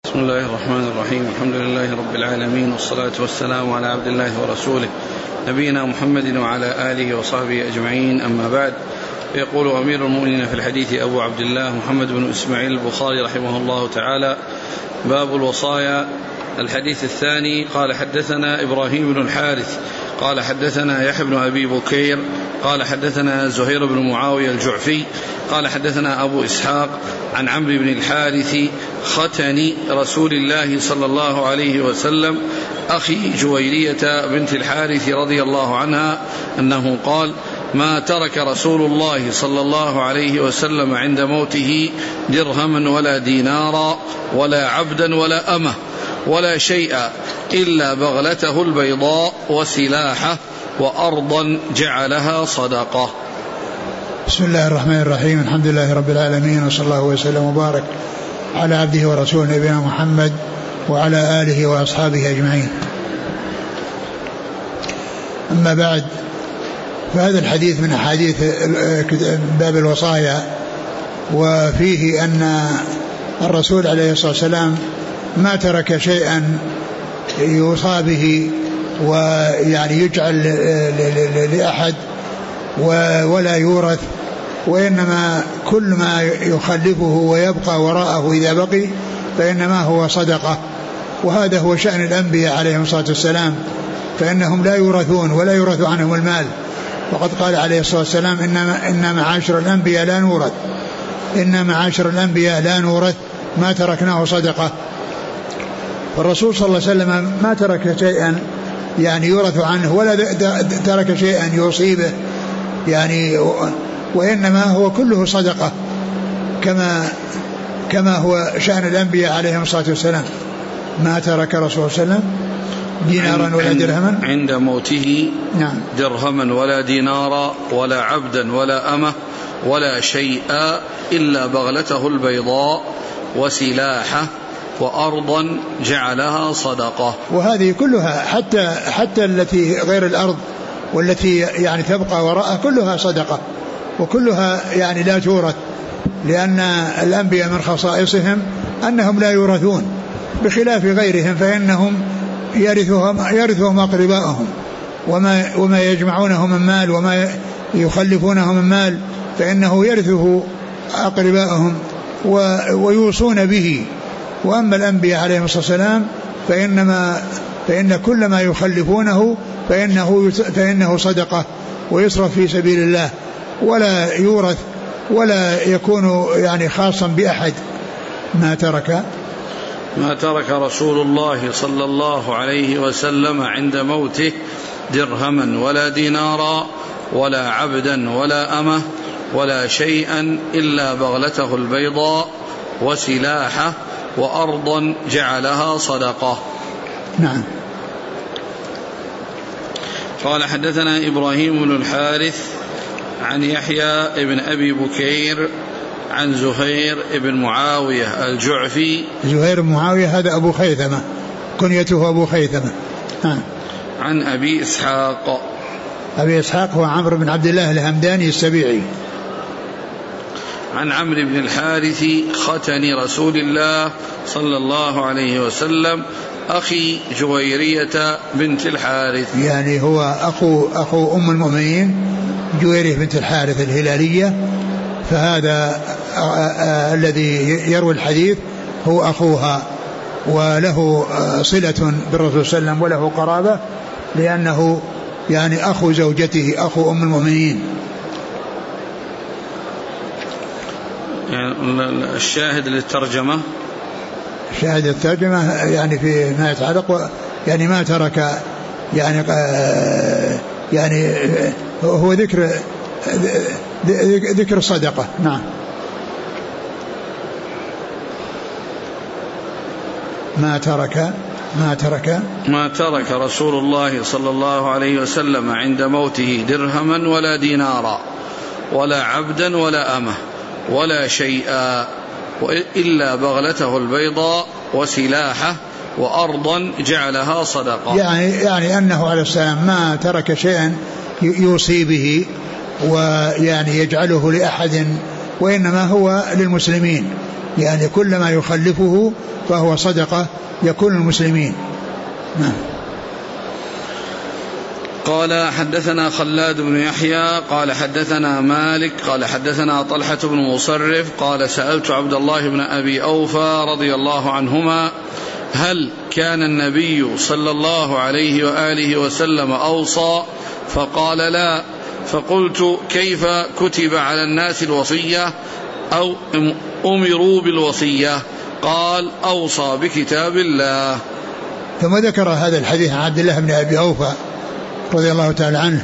بسم الله الرحمن الرحيم. الحمد لله رب العالمين، والصلاة والسلام على عبد الله ورسوله نبينا محمد وعلى آله وصحبه أجمعين، أما بعد. يقول أمير المؤمنين في الحديث أبو عبد الله محمد بن إسماعيل البخاري رحمه الله تعالى: باب الوصايا. الحديث الثاني: قال حدثنا إبراهيم بن الحارث قال حدثنا يحيى بن أبي بكير قال حدثنا زهير بن معاوية الجعفي قال حدثنا أبو إسحاق عن عمرو بن الحارث ختن رسول الله صلى الله عليه وسلم أخي جويرية بنت الحارث رضي الله عنها أنه قال: ما ترك رسول الله صلى الله عليه وسلم عند موته درهما ولا دينارا ولا عبدا ولا أمة ولا شيئا إلا بغلته البيضاء وسلاحه وأرضا جعلها صدقة. بسم الله الرحمن الرحيم. الحمد لله رب العالمين، وصلى الله وسلم وبارك على عبده ورسوله نبينا محمد وعلى آله وأصحابه أجمعين. أما بعد، فهذا الحديث من أحاديث باب الوصايا، وفيه أن الرسول عليه الصلاة والسلام ما ترك شيئا يوصى به ويعني يجعل لأحد ولا يورث، وإنما كل ما يخلفه ويبقى وراءه إذا بقي فإنما هو صدقة. وهذا هو شأن الأنبياء عليهم الصلاة والسلام، فإنهم لا يورثون ولا يورث عنهم المال. وقد قال عليه الصلاة والسلام: إن معاشر الأنبياء لا نورث، إن معاشر الأنبياء لا نورث، ما تركناه صدقة. فالرسول صلى الله عليه وسلم ما ترك شيئا يعني يورث عنه، ولا ترك شيئا يصيبه يعني، وإنما هو كله صدقة، كما هو شأن الأنبياء عليهم الصلاة والسلام. ما ترك رسول صلى الله عليه وسلم دينارا ولا درهما عند موته، نعم، درهما ولا دينارا ولا عبدا ولا أمة ولا شيئا إلا بغلته البيضاء وسلاحه وأرضا جعلها صدقة. وهذه كلها حتى التي غير الأرض والتي يعني تبقى وراءها كلها صدقة، وكلها يعني لا تورث، لأن الأنبياء من خصائصهم أنهم لا يورثون، بخلاف غيرهم فإنهم يرثهم أقرباءهم، وما يجمعونه من مال وما يخلفونه من مال فإنه يرثه أقرباءهم ويوصون به. وأما الأنبياء عليهم الصلاة والسلام فإن كل ما يخلفونه فإنه صدقة ويصرف في سبيل الله، ولا يورث ولا يكون يعني خاصا بأحد. ما ترك رسول الله صلى الله عليه وسلم عند موته درهما ولا دينارا ولا عبدا ولا أمة ولا شيئا إلا بغلته البيضاء وسلاحه وأرضا جعلها صدقة. نعم. قال حدثنا إبراهيم بن الحارث عن يحيى بن أبي بكير عن زهير بن معاوية الجعفي. زهير بن معاوية هذا أبو خيثمة، كنيته أبو خيثمة. عن أبي إسحاق. أبي إسحاق هو عمرو بن عبد الله الهمداني السبيعي. عن عمرو بن الحارث ختن رسول الله صلى الله عليه وسلم أخي جويرية بنت الحارث، يعني هو أخو أم المؤمنين جويرية بنت الحارث الهلالية، فهذا الذي يروي الحديث هو أخوها، وله صلة بالرسول صلى الله عليه وسلم وله قرابة، لأنه يعني أخو زوجته، أخو أم المؤمنين. يعني الشاهد للترجمة، شاهد الترجمة يعني في ما يتعلق يعني ما ترك يعني هو ذكر الصدقة. نعم. ما ترك رسول الله صلى الله عليه وسلم عند موته درهما ولا دينارا ولا عبدا ولا أمة ولا شيئا إلا بغلته البيضاء وسلاحه وأرضا جعلها صدقة. يعني أنه عليه السلام ما ترك شيئا يوصي به ويعني يجعله لأحد، وإنما هو للمسلمين، يعني كل ما يخلفه فهو صدقة يكون المسلمين. نعم. قال حدثنا خلاد بن يحيى قال حدثنا مالك قال حدثنا طلحة بن مصرف قال سألت عبد الله بن أبي أوفى رضي الله عنهما هل كان النبي صلى الله عليه وآله وسلم أوصى؟ فقال لا. فقلت كيف كتب على الناس الوصية أو أمروا بالوصية؟ قال أوصى بكتاب الله. ثم ذكر هذا الحديث عن عبد الله بن أبي أوفى رضي الله تعالى عنه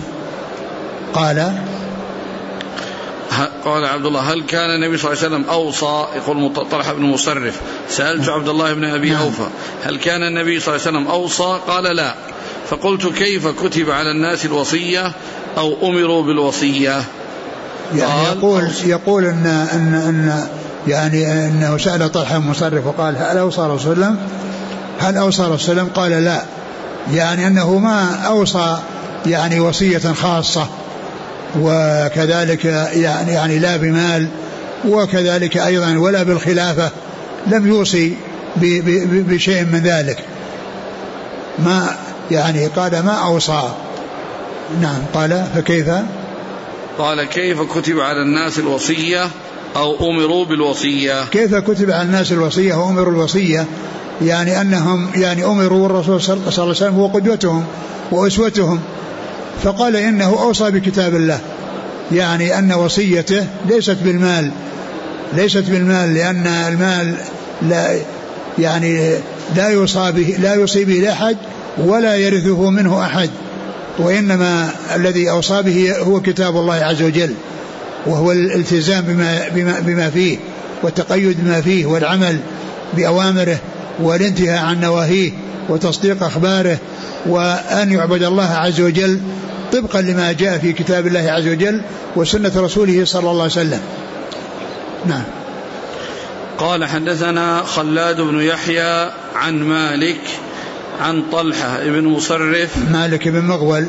قال عبد الله هل كان النبي صلى الله عليه وسلم أوصى؟ يقول طلحة بن مصرف سألت عبد الله بن أبي أوفى هل كان النبي صلى الله عليه وسلم أوصى؟ قال لا. فقلت كيف كتب على الناس الوصية أو أمروا بالوصية؟ يعني يقول أن يعني أنه سأل طلحة بن مصرف وقال هل أوصى رسول الله؟ هل أوصى رسول الله؟ قال لا، يعني أنه ما أوصى يعني وصية خاصة، وكذلك يعني لا بمال، وكذلك أيضا ولا بالخلافة، لم يوصي بشيء من ذلك، ما يعني قال ما أوصى. نعم. قال فكيف؟ قال كيف كتب على الناس الوصية أو أمروا بالوصية؟ كيف كتب على الناس الوصية وأمروا الوصية؟ يعني أنهم يعني أمروا الرسول صلى الله عليه وسلم هو قدوتهم وأسوتهم، فقال إنه أوصى بكتاب الله، يعني أن وصيته ليست بالمال، لأن المال لا يعني لا يوصي به أحد ولا يرثه منه أحد، وإنما الذي أوصى به هو كتاب الله عز وجل، وهو الالتزام بما فيه والتقيد بما فيه والعمل بأوامره والانتهاء عن نواهيه وتصديق أخباره، وأن يعبد الله عز وجل طبقا لما جاء في كتاب الله عز وجل وسنة رسوله صلى الله عليه وسلم. نعم. قال حدثنا خلاد بن يحيى عن مالك عن طلحة بن مصرف، مالك بن مغول.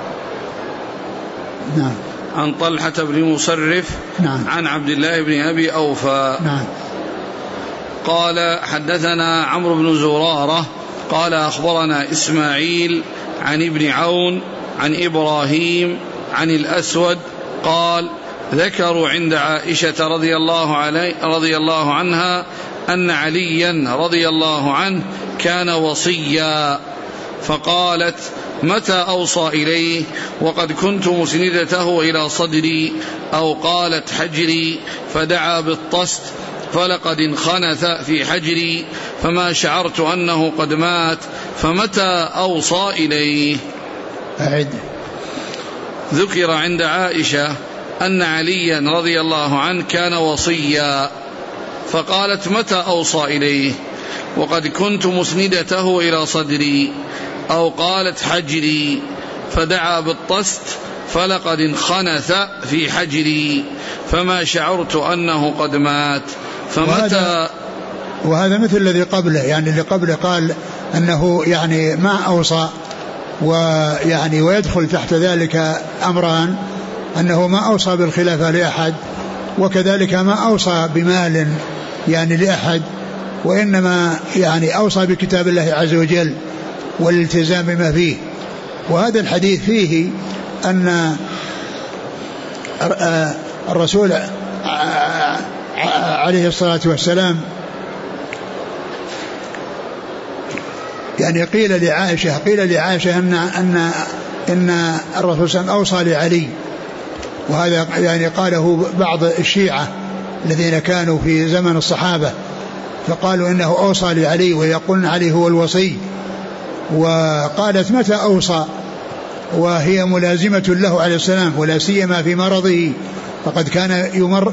نعم. عن طلحة بن مصرف. نعم. عن عبد الله بن أبي أوفى. نعم. قال حدثنا عمرو بن زرارة قال أخبرنا إسماعيل عن ابن عون عن إبراهيم عن الأسود قال ذكروا عند عائشة رضي الله عنها أن عليا رضي الله عنه كان وصيا، فقالت متى أوصى إليه وقد كنت مسندته إلى صدري، أو قالت حجري، فدعا بالطست فلقد انخنث في حجري فما شعرت أنه قد مات، فمتى أوصى إليه؟ أعد. ذكر عند عائشة أن عليا رضي الله عنه كان وصيا، فقالت متى أوصى إليه وقد كنت مسندته إلى صدري، أو قالت حجري، فدعا بالطست فلقد انخنث في حجري فما شعرت أنه قد مات، فمتى. وهذا مثل الذي قبله، يعني اللي قبله قال أنه يعني ما أوصى، ويعني ويدخل تحت ذلك أمران، أنه ما أوصى بالخلافة لأحد، وكذلك ما أوصى بمال يعني لأحد، وإنما يعني أوصى بكتاب الله عز وجل والالتزام بما فيه. وهذا الحديث فيه أن الرسول عليه الصلاة والسلام يعني قيل لعائشة أن الرسول صلى الله عليه وسلم أوصى لعلي، وهذا يعني قاله بعض الشيعة الذين كانوا في زمن الصحابة، فقالوا إنه أوصى لعلي ويقولون علي هو الوصي. وقالت متى أوصى وهي ملازمة له عليه السلام، ولا سيما في مرضه، فقد كان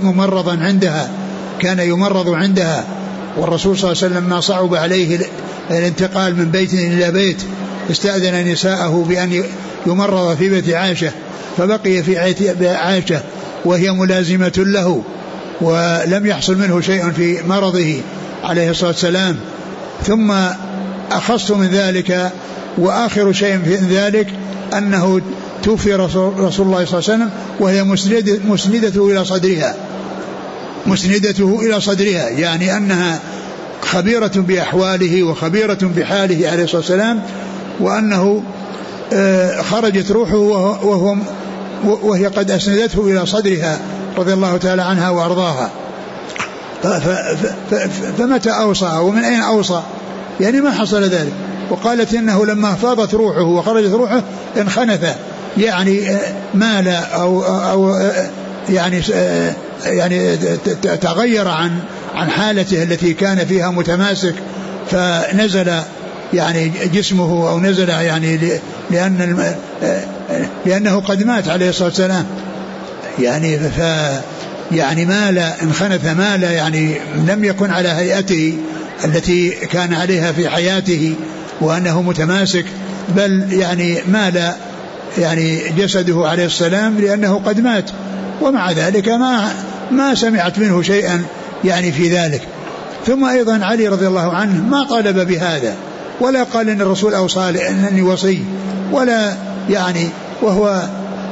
يمرض عندها، والرسول صلى الله عليه وسلم ما صعب عليه الانتقال من بيت إلى بيت استأذن نساءه بأن يمرض في بيت عائشة، فبقي في عائشة وهي ملازمة له، ولم يحصل منه شيء في مرضه عليه الصلاة والسلام. ثم أخص من ذلك وآخر شيء في ذلك أنه توفي رسول الله صلى الله عليه وسلم وهي مسندته إلى صدرها، مسندته إلى صدرها، يعني أنها خبيرة بأحواله وخبيرة بحاله عليه الصلاة والسلام، وأنه خرجت روحه وهي قد أسندته إلى صدرها رضي الله تعالى عنها وأرضاها. فمتى أوصى ومن أين أوصى؟ يعني ما حصل ذلك. وقالت إنه لما فاضت روحه وخرجت روحه انخنث، يعني مال أو يعني تغير عن حالته التي كان فيها متماسك، فنزل يعني جسمه أو نزل يعني لأنه قد مات عليه الصلاة والسلام، يعني مال انخنث، مال يعني لم يكن على هيئته التي كان عليها في حياته وأنه متماسك، بل يعني مال يعني جسده عليه السلام لأنه قد مات. ومع ذلك ما سمعت منه شيئا يعني في ذلك. ثم أيضا علي رضي الله عنه ما طالب بهذا، ولا قال إن الرسول أوصى أنني وصي، ولا يعني وهو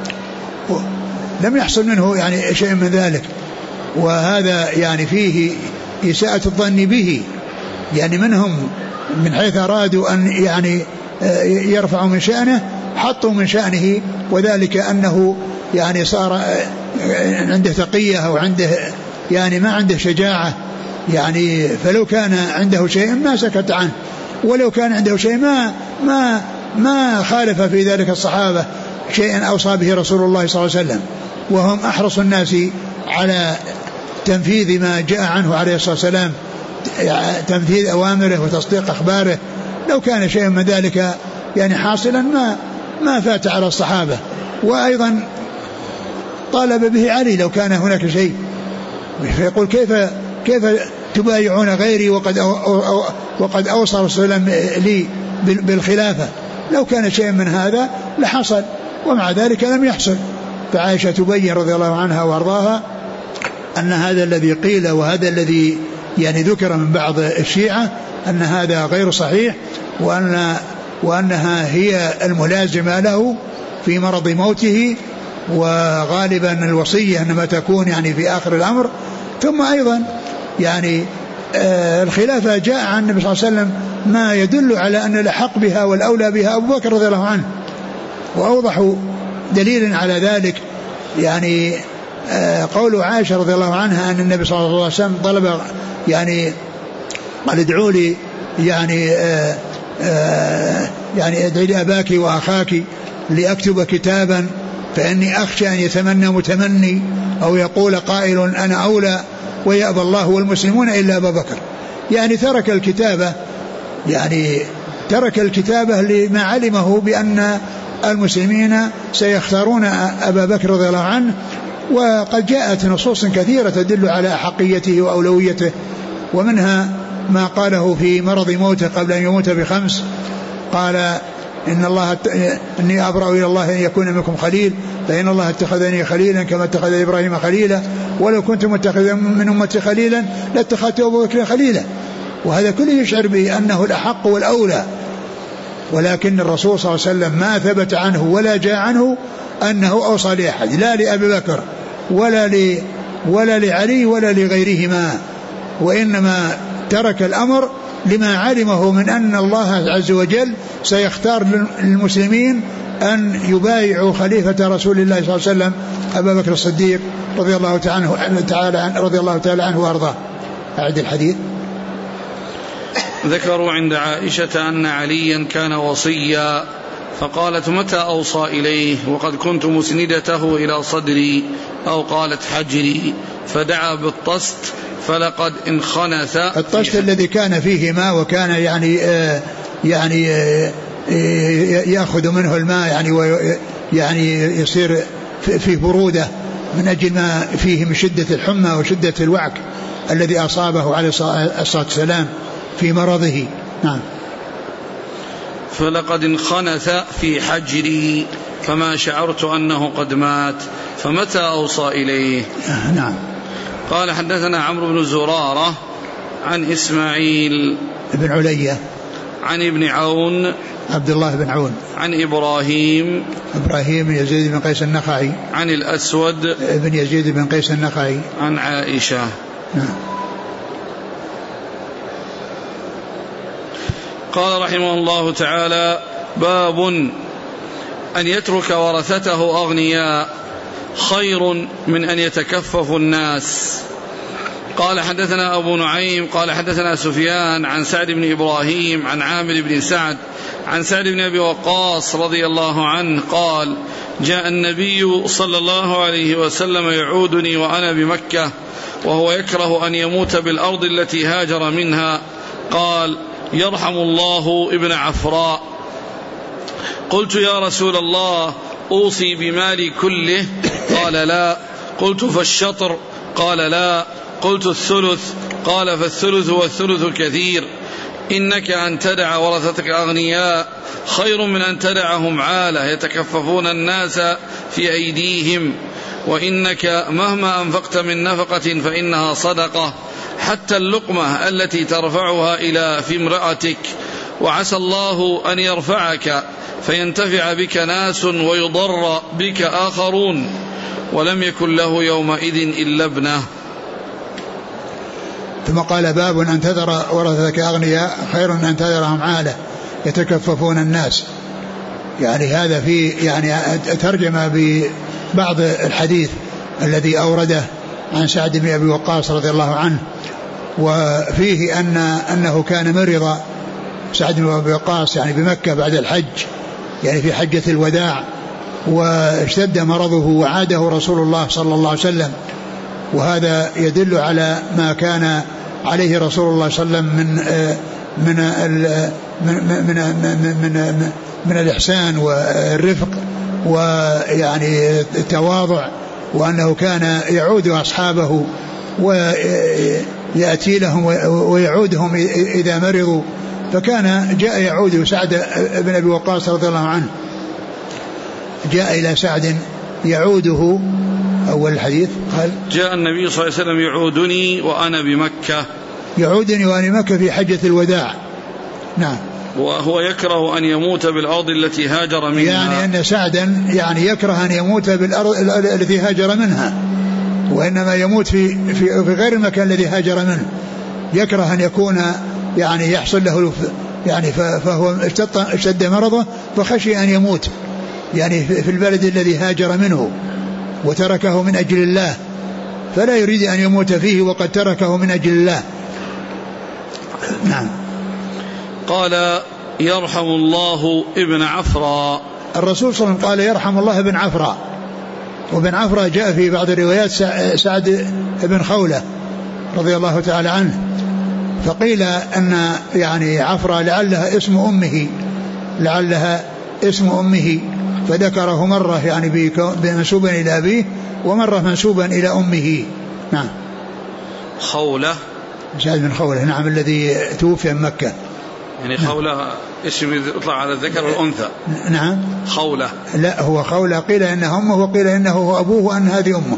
لم يحصل منه يعني شيء من ذلك. وهذا يعني فيه إساءة الظن به، يعني منهم من حيث أرادوا أن يعني يرفعوا من شأنه حطوا من شأنه، وذلك أنه يعني صار عنده تقية أو عنده يعني ما عنده شجاعة، يعني فلو كان عنده شيء ما سكت عنه، ولو كان عنده شيء ما خالف في ذلك الصحابة شيئا أوصى به رسول الله صلى الله عليه وسلم، وهم أحرص الناس على تنفيذ ما جاء عنه عليه الصلاة والسلام، تنفيذ أوامره وتصديق أخباره. لو كان شيء من ذلك يعني حاصلا ما فات على الصحابة. وأيضا طالب به علي لو كان هناك شيء، فيقول كيف تبايعون غيري وقد أوصى رسول الله لي بالخلافة؟ لو كان شيء من هذا لحصل، ومع ذلك لم يحصل. فعائشة تبين رضي الله عنها وارضاها أن هذا الذي قيل وهذا الذي يعني ذكر من بعض الشيعة أن هذا غير صحيح، وأنها هي الملازمة له في مرض موته، وغالبا الوصية إنما تكون يعني في آخر الأمر. ثم أيضا يعني الخلافة جاء عن النبي صلى الله عليه وسلم ما يدل على أن الأحق بها والأولى بها أبو بكر رضي الله عنه، وأوضح دليل على ذلك يعني قول عائشة رضي الله عنها أن النبي صلى الله عليه وسلم طلب يعني قال ادعوا لي يعني ادعي لي أباك وأخاك لأكتب كتابا فإني أخشى أن يتمنى متمني أو يقول قائل أنا أولى ويأبى الله والمسلمون إلا أبا بكر. يعني ترك الكتابة لما علمه بأن المسلمين سيختارون أبا بكر رضي الله عنه. وقد جاءت نصوص كثيرة تدل على أحقيته وأولويته، ومنها ما قاله في مرض موته قبل أن يموت ب5 قال إني أبرأ إلى الله أن يكون منكم خليل، فإن الله اتخذني خليلا كما اتخذ إبراهيم خليلا، ولو كنت متخذا من أمتي خليلا لاتخذت أبو بكر خليلا. وهذا كله يشعر بأنه الأحق والأولى. ولكن الرسول صلى الله عليه وسلم ما ثبت عنه ولا جاء عنه أنه أوصى لأحد، لا لأبي بكر ولا لعلي ولا لغيرهما، وإنما ترك الأمر لما علمه من أن الله عز وجل سيختار للمسلمين أن يبايعوا خليفة رسول الله صلى الله عليه وسلم أبا بكر الصديق رضي الله تعالى عنه وأرضاه. أعد الحديث. ذكروا عند عائشة أن عليا كان وصيا، فقالت متى أوصى إليه وقد كنت مسندته إلى صدري، أو قالت حجري، فدعا بالطست فلقد انخنث. الطست الذي كان فيه ماء وكان يعني يأخذ منه الماء يعني يصير في برودة من أجل ما فيه من شدة الحمى وشدة الوعك الذي أصابه عليه الصلاة والسلام في مرضه. نعم. فلقد انخنث في حجري فما شعرت أنه قد مات، فمتى أوصى إليه؟ نعم. قال حدثنا عمرو بن زرارة عن إسماعيل بن علية عن ابن عون عبد الله بن عون. عن إبراهيم بن يزيد بن قيس النخعي. عن الأسود بن يزيد بن قيس النخعي. عن عائشة. نعم. قال رحمه الله تعالى: باب أن يترك ورثته أغنياء خير من أن يتكفف الناس. قال حدثنا أبو نعيم قال حدثنا سفيان عن سعد بن إبراهيم عن عامر بن سعد عن سعد بن أبي وقاص رضي الله عنه قال: جاء النبي صلى الله عليه وسلم يعودني وأنا بمكة وهو يكره أن يموت بالأرض التي هاجر منها. قال: يرحم الله ابن عفراء. قلت: يا رسول الله، أوصي بمالي كله؟ قال: لا. قلت: فالشطر؟ قال: لا. قلت: الثلث؟ قال: فالثلث والثلث كثير. إنك أن تدع ورثتك أغنياء خير من أن تدعهم عالة يتكففون الناس في أيديهم، وإنك مهما أنفقت من نفقة فإنها صدقة، حتى اللقمة التي ترفعها إلى في امرأتك، وعسى الله أن يرفعك فينتفع بك ناس ويضر بك آخرون، ولم يكن له يومئذ إلا ابنه. ثم قال: باب أن تذر ورثتك أغنياء خير من أن تذرهم عالة يتكففون الناس. يعني هذا في يعني ترجم ببعض الحديث الذي أورده عن سعد بن أبي وقاص رضي الله عنه، وفيه أنه كان مريضا سعد بن أبي وقاص يعني بمكة بعد الحج، يعني في حجة الوداع، واشتد مرضه وعاده رسول الله صلى الله عليه وسلم. وهذا يدل على ما كان عليه رسول الله صلى الله عليه وسلم من الإحسان والرفق ويعني التواضع، وأنه كان يعود أصحابه ويأتي لهم ويعودهم إذا مرضوا. فكان جاء يعود سعد بن أبي وقاص رضي الله عنه، جاء إلى سعد يعوده. أول الحديث قال: جاء النبي صلى الله عليه وسلم يعودني وأنا بمكة، يعودني وأنا بمكة في حجة الوداع. نعم. وهو يكره أن يموت بالأرض التي هاجر منها، يعني أن سعدا يعني يكره أن يموت بالأرض التي هاجر منها، وإنما يموت في غير المكان الذي هاجر منه. يكره أن يكون يعني يحصل له يعني فهو اشتد مرضه فخشي أن يموت يعني في البلد الذي هاجر منه وتركه من أجل الله، فلا يريد أن يموت فيه وقد تركه من أجل الله. نعم. قال: يرحم الله ابن عفراء. الرسول صلى الله عليه وسلم قال: يرحم الله ابن عفراء. وابن عفراء جاء في بعض الروايات سعد بن خولة رضي الله تعالى عنه، فقيل أن يعني عفراء لعلها اسم أمه، فذكره مرة يعني منسوبا إلى أبيه ومرة منسوبا إلى أمه. نعم. خولة، سعد بن خولة، نعم، الذي توفي من مكة. يعني خولة اسم يطلع على الذكر والأنثى. نعم. خولة، لا، هو خولة قيل إنه أمه وقيل إنه هو أبوه وأن هذه أمه.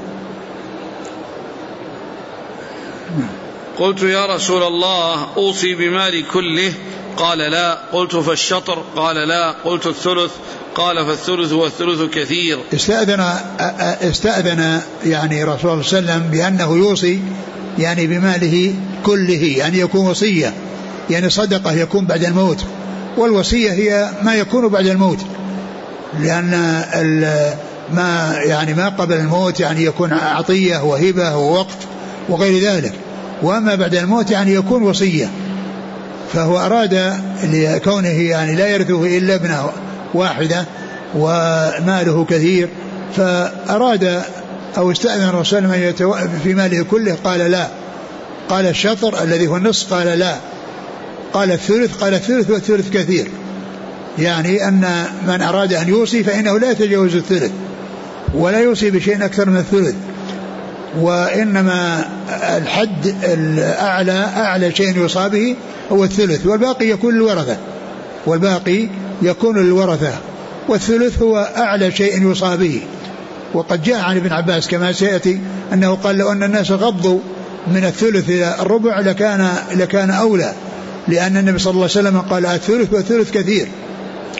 قلت: يا رسول الله، أوصي بمالي كله؟ قال: لا. قلت: فالشطر؟ قال: لا. قلت: الثلث؟ قال: فالثلث والثلث كثير. استأذن يعني رسول الله صلى الله عليه وسلم بأنه يوصي يعني بماله كله، يعني يكون وصية، يعني صدقة يكون بعد الموت، والوصية هي ما يكون بعد الموت، لأن ما قبل الموت يعني يكون عطية وهبة ووقت وغير ذلك، وأما بعد الموت يعني يكون وصية. فهو أراد لكونه يعني لا يرثه إلا ابنه واحدة وماله كثير، فأراد أو استأذن الرسول في ماله كله؟ قال: لا. قال: الشطر الذي هو النصف؟ قال: لا. قال: الثلث؟ قال: الثلث والثلث كثير. يعني أن من أراد أن يوصي فإنه لا يتجاوز الثلث ولا يوصي بشيء أكثر من الثلث، وإنما الحد أعلى شيء يوصى به هو الثلث، والباقي يكون للورثة، والثلث هو أعلى شيء يوصى به. وقد جاء عن ابن عباس كما سيأتي أنه قال: لو أن الناس غضوا من الثلث إلى الربع لكان أولى، لأن النبي صلى الله عليه وسلم قال: الثلث والثلث كثير،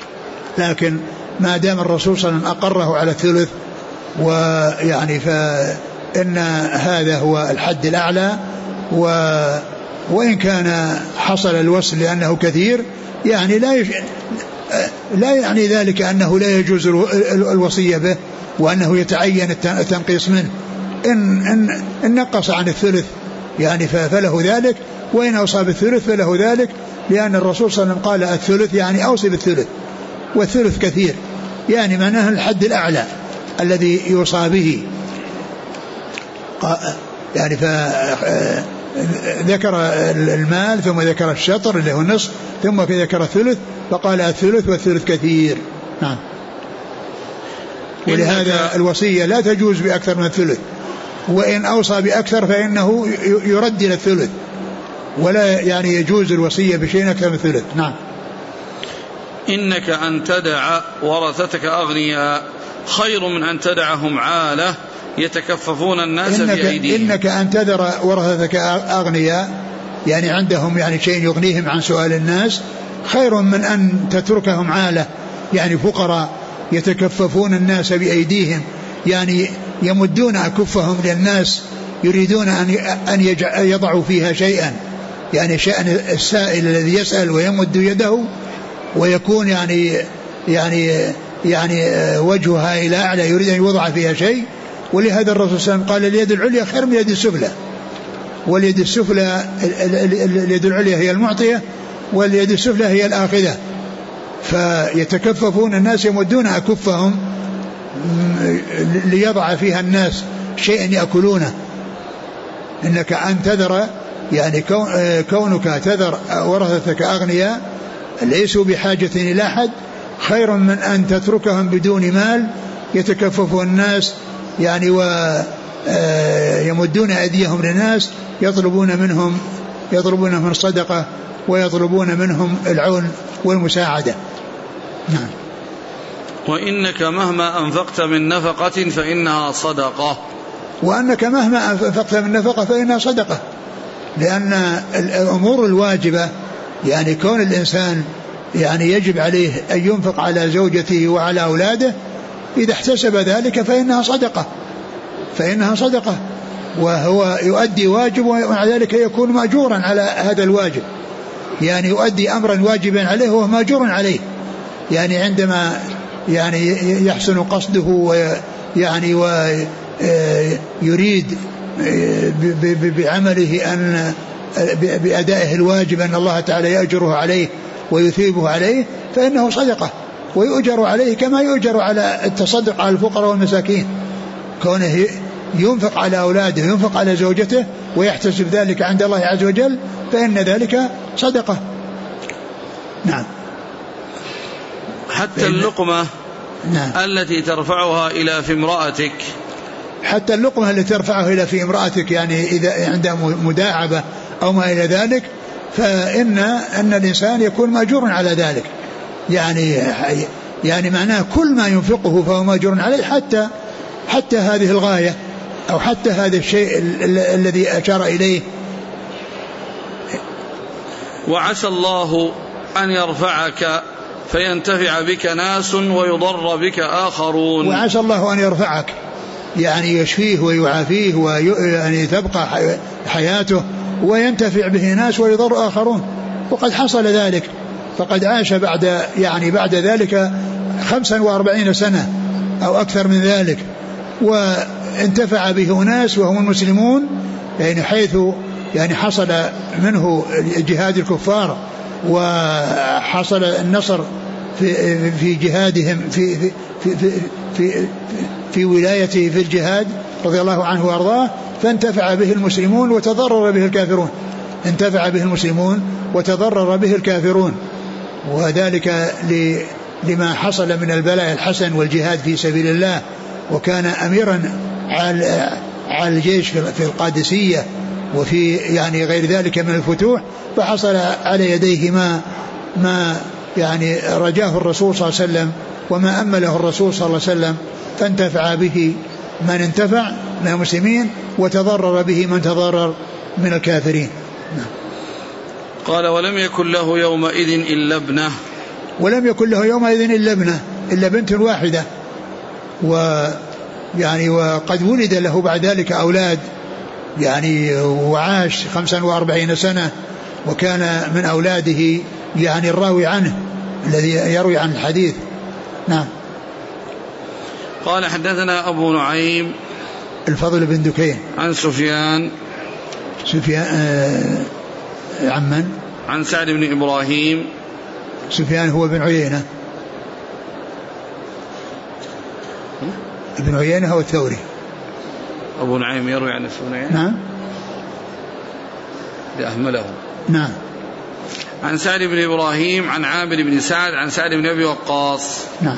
لكن ما دام الرسول صلى الله عليه وسلم أقره على الثلث ويعني فإن هذا هو الحد الأعلى. وإن كان حصل الوصل لأنه كثير يعني لا يعني ذلك أنه لا يجوز الوصية به وأنه يتعين التنقيص منه. إن نقص عن الثلث يعني فله ذلك، وإن أوصى بالثلث فله ذلك، لأن الرسول صلى الله عليه وسلم قال الثلث يعني أوصي بالثلث، والثلث كثير يعني معناه الحد الأعلى الذي يوصى به. يعني ذكر المال ثم ذكر الشطر اللي هو النصف ثم ذكر الثلث فقال الثلث والثلث كثير. نعم. ولهذا الوصية لا تجوز بأكثر من الثلث، وإن أوصى بأكثر فإنه يرد إلى الثلث، ولا يعني يجوز الوصية بشيء أكثر من الثلث. نعم. إنك أن تدع ورثتك أغنياء خير من أن تدعهم عالة يتكففون الناس بأيديهم. إنك أن تذر ورثتك أغنياء يعني عندهم يعني شيء يغنيهم عن سؤال الناس، خير من أن تتركهم عالة يعني فقراء يتكففون الناس بأيديهم، يعني يمدون أكفهم للناس يريدون أن يضعوا فيها شيئا، يعني شأن السائل الذي يسأل ويمد يده ويكون يعني وجهها إلى أعلى يريد أن يوضع فيها شيء. ولهذا الرسول صلى الله عليه وسلم قال اليد العليا خير من اليد السفلى، واليد السفلى اليد العليا هي المعطية واليد السفلى هي الآخذة. فيتكففون الناس يمدون أكفهم ليضع فيها الناس شيئا يأكلونه. إنك أن تذر يعني كونك تذر ورثتك أغنياء ليسوا بحاجة إلى أحد خير من أن تتركهم بدون مال يتكفف الناس يعني ويمدون أيديهم للناس يطلبون منهم الصدقة ويطلبون منهم العون والمساعدة. نعم. وإنك مهما أنفقت من نفقة فإنها صدقة. وأنك مهما أنفقت من نفقة فإنها صدقة، لأن الأمور الواجبة يعني كون الإنسان يعني يجب عليه أن ينفق على زوجته وعلى أولاده، إذا احتسب ذلك فإنها صدقة وهو يؤدي واجب ومع ذلك يكون مأجورا على هذا الواجب، يعني يؤدي أمرا واجبا عليه وهو مأجور عليه. يعني عندما يعني يحسن قصده ويعني ويريد بعمله أن بأدائه الواجب أن الله تعالى يأجره عليه ويثيبه عليه فإنه صدقة ويؤجر عليه كما يؤجر على التصدق على الفقراء والمساكين. كونه ينفق على أولاده ينفق على زوجته ويحتسب ذلك عند الله عز وجل فإن ذلك صدقة. نعم. حتى اللقمة نعم. التي ترفعها إلى في امرأتك، حتى اللقمة التي ترفعها إلى في امرأتك يعني إذا عندها مداعبة أو ما إلى ذلك فإن الإنسان يكون مأجور على ذلك، يعني معناه كل ما ينفقه فهو مأجور عليه حتى هذه الغاية أو حتى هذا الشيء الذي أشار إليه. وعسى الله أن يرفعك فينتفع بك ناس ويضر بك آخرون. وعسى الله أن يرفعك يعني يشفيه ويعافيه ويعني تبقى حياته وينتفع به ناس ويضر آخرون، وقد حصل ذلك، فقد عاش بعد ذلك 45 سنة أو أكثر من ذلك وانتفع به ناس وهم المسلمون، يعني حيث يعني حصل منه جهاد الكفار وحصل النصر في جهادهم في ولايته في الجهاد رضي الله عنه وارضاه، فانتفع به المسلمون وتضرر به الكافرون، انتفع به المسلمون وتضرر به الكافرون، وذلك لما حصل من البلاء الحسن والجهاد في سبيل الله، وكان أميرا على الجيش في القادسية وفي يعني غير ذلك من الفتوح، فحصل على يديه ما يعني رجاه الرسول صلى الله عليه وسلم وما أمله الرسول صلى الله عليه وسلم، فانتفع به من انتفع من المسلمين وتضرر به من تضرر من الكافرين. قال ولم يكن له يومئذ إلا ابنه. ولم يكن له يومئذ إلا بنت واحدة، ويعني وقد ولد له بعد ذلك أولاد يعني، وعاش 45 سنة، وكان من أولاده يعني الراوي عنه الذي يروي عن الحديث. نعم. قال حدثنا أبو نعيم الفضل بن دكين عن سفيان عن من؟ عن سعد بن إبراهيم. سفيان هو بن عيينة، ابن عيينة هو الثوري. أبو نعيم يروي عن ابن عيينة. نعم. لأهمله. نعم. عن سعد بن إبراهيم عن عامر بن سعد عن سعد بن أبي وقاص. نعم.